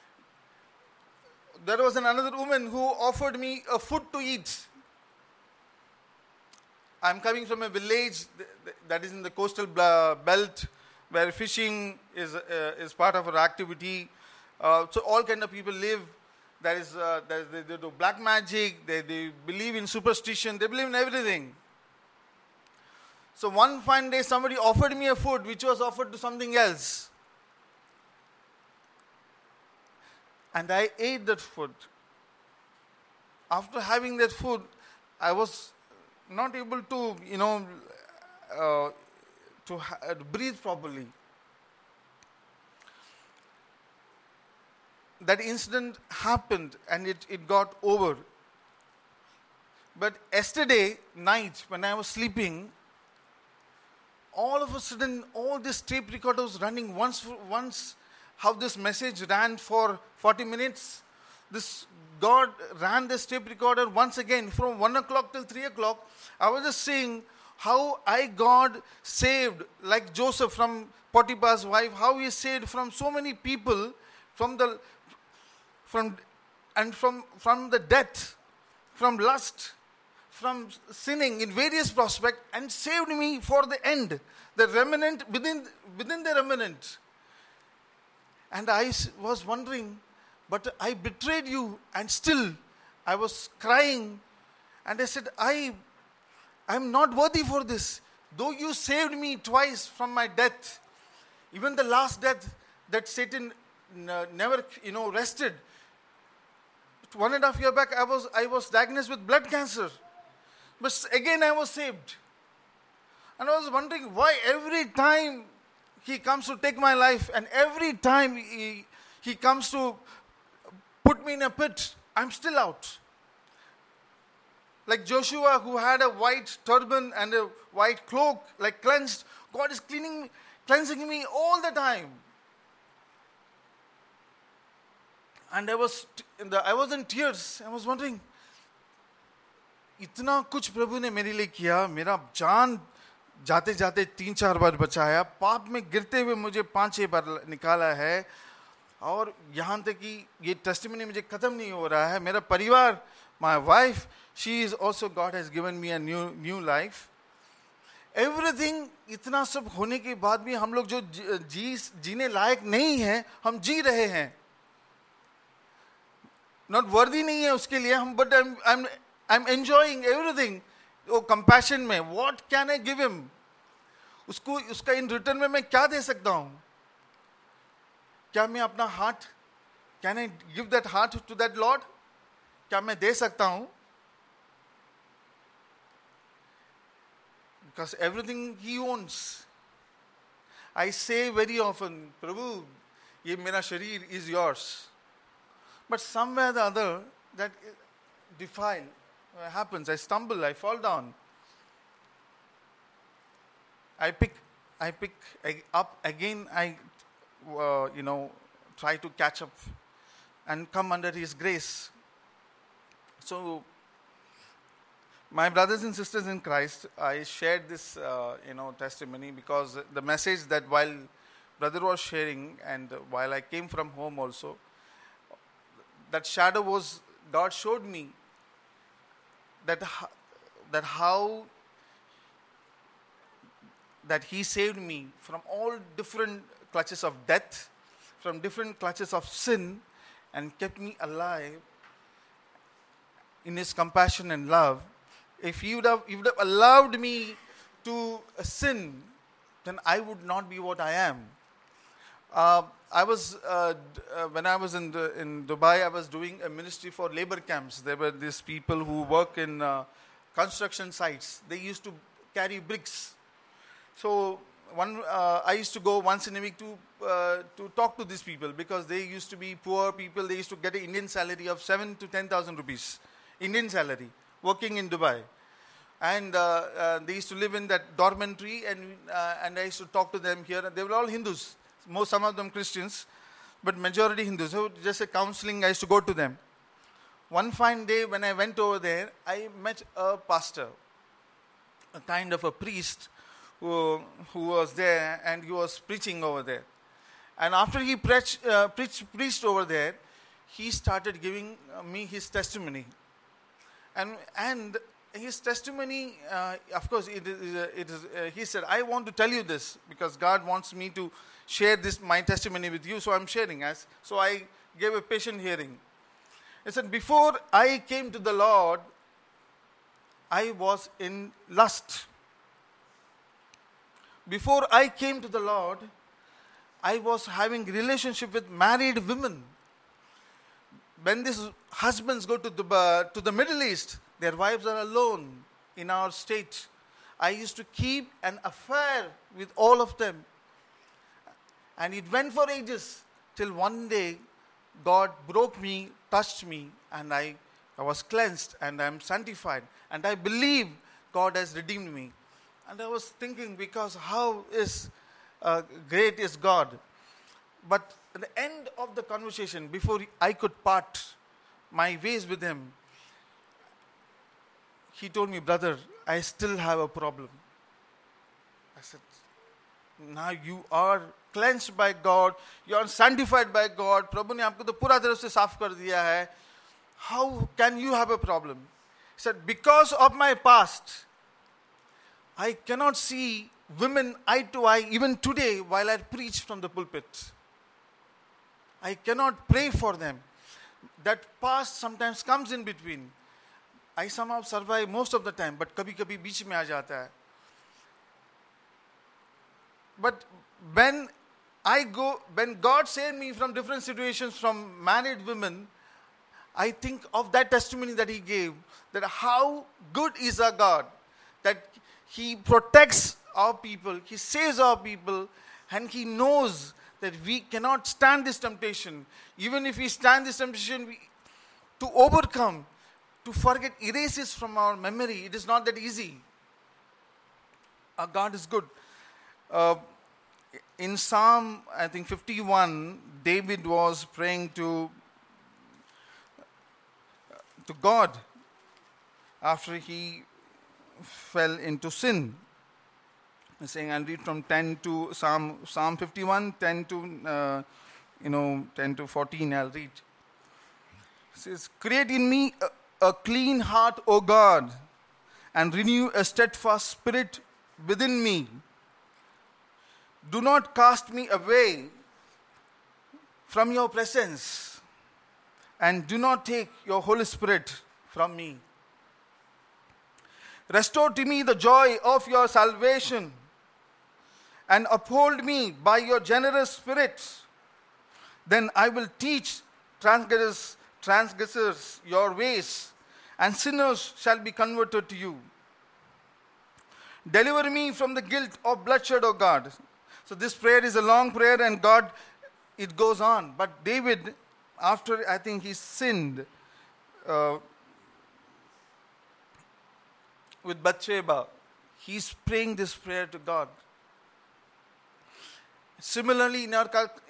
S3: There was another woman who offered me a food to eat. I'm coming from a village that is in the coastal belt where fishing is part of our activity. So all kind of people live. They do black magic, they believe in superstition, they believe in everything. So one fine day somebody offered me a food which was offered to something else. And I ate that food. After having that food, I was not able to, breathe properly. That incident happened and it got over. But yesterday night when I was sleeping, all of a sudden all this tape recorder was running once how this message ran for 40 minutes. God ran this tape recorder once again from 1 o'clock till 3 o'clock. I was just saying how God saved, like Joseph from Potiphar's wife, how he saved from so many people from the death, from lust, from sinning in various prospects, and saved me for the end, the remnant within the remnant. And I was wondering, but I betrayed you, and still I was crying, and I said, I'm not worthy for this. Though you saved me twice from my death, even the last death that Satan never rested. 1.5 years back, I was diagnosed with blood cancer. But again, I was saved. And I was wondering why every time he comes to take my life and every time he comes to put me in a pit, I'm still out. Like Joshua, who had a white turban and a white cloak, like cleansed, God is cleansing me all the time. And I was in tears. I was wondering, इतना कुछ प्रभु ने मेरे लिए किया, मेरा जान जाते जाते 3-4 बार बचाया, पाप में गिरते हुए मुझे 5-6 बार निकाला है, और यहाँ तक कि ये टेस्टिमनी मुझे खत्म नहीं हो रहा है. मेरा परिवार, my wife, she is also, God has given me a new life. Everything, इतना सब होने के बाद भी हम लोग जो जीने लायक नहीं हैं, हम जी रहे हैं. Not worthy नहीं है उसके लिए हम, but I'm enjoying everything. वो compassion में, what can I give him? उसका in return में मैं क्या दे सकता हूँ? क्या मैं अपना heart, can I give that heart to that Lord? क्या मैं दे सकता हूँ? Because everything he owns. I say very often, Prabhu, ये मेरा शरीर is yours. But somewhere or the other, that defile happens. I stumble, I fall down. I pick up again. I, try to catch up and come under His grace. So, my brothers and sisters in Christ, I shared this, testimony because the message that while brother was sharing and while I came from home also, that shadow was, God showed me that that how that He saved me from all different clutches of death, from different clutches of sin, and kept me alive in His compassion and love. If He would have allowed me to sin, then I would not be what I am. I was when I was in Dubai, I was doing a ministry for labor camps. There were these people who work in construction sites. They used to carry bricks. So I used to go once in a week to talk to these people, because they used to be poor people. They used to get an Indian salary of 7,000 to 10,000 rupees, Indian salary, working in Dubai. And they used to live in that dormitory, and I used to talk to them here. They were all Hindus, some of them Christians, but majority Hindus. So just a counseling, I used to go to them. One fine day when I went over there, I met a pastor, a kind of a priest who was there, and he was preaching over there. And after he preached over there, he started giving me his testimony. And his testimony, of course, he said, I want to tell you this because God wants me to share my testimony with you, so I'm sharing. So I gave a patient hearing. He said, before I came to the Lord, I was in lust. Before I came to the Lord, I was having relationship with married women. When these husbands go to the Middle East, their wives are alone in our state. I used to keep an affair with all of them. And it went for ages, till one day God broke me, touched me, and I was cleansed, and I am sanctified. And I believe God has redeemed me. And I was thinking, because how great is God. But at the end of the conversation, before I could part my ways with him, he told me, brother, I still have a problem. I said, now you are cleansed by God, you are sanctified by God, प्रभु ने आपको तो पूरा तरह से साफ कर दिया है. How can you have a problem? He said, because of my past, I cannot see women eye to eye even today while I preach from the pulpit. I cannot pray for them. That past sometimes comes in between. I somehow survive most of the time, but कभी-कभी बीच में आ जाता है. But when God saved me from different situations, from married women, I think of that testimony that He gave, that how good is our God, that He protects our people, He saves our people, and He knows that we cannot stand this temptation. Even if we stand this temptation, to overcome, to forget, erases from our memory. It is not that easy. Our God is good. In Psalm, I think 51, David was praying to God after he fell into sin. He's saying, I'll read from 10 to Psalm 51, 10 to 14. I'll read. It says, create in me a clean heart, O God, and renew a steadfast spirit within me. Do not cast me away from your presence, and do not take your Holy Spirit from me. Restore to me the joy of your salvation, and uphold me by your generous spirit. Then I will teach transgressors your ways, and sinners shall be converted to you. Deliver me from the guilt of bloodshed, O God. So this prayer is a long prayer, and God, it goes on. But David, after I think he sinned with Bathsheba, he's praying this prayer to God. Similarly, in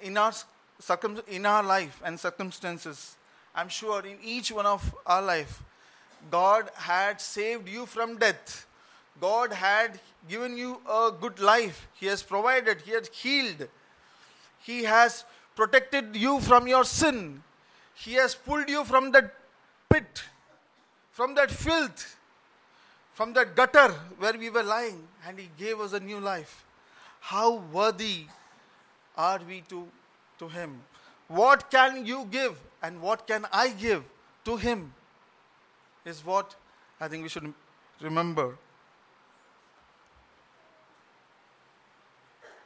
S3: our life and circumstances, I'm sure in each one of our life, God had saved you from death. God had given you a good life. He has provided. He has healed. He has protected you from your sin. He has pulled you from that pit, from that filth, from that gutter where we were lying, and He gave us a new life. How worthy are we to Him? What can you give and what can I give to Him is what I think we should remember.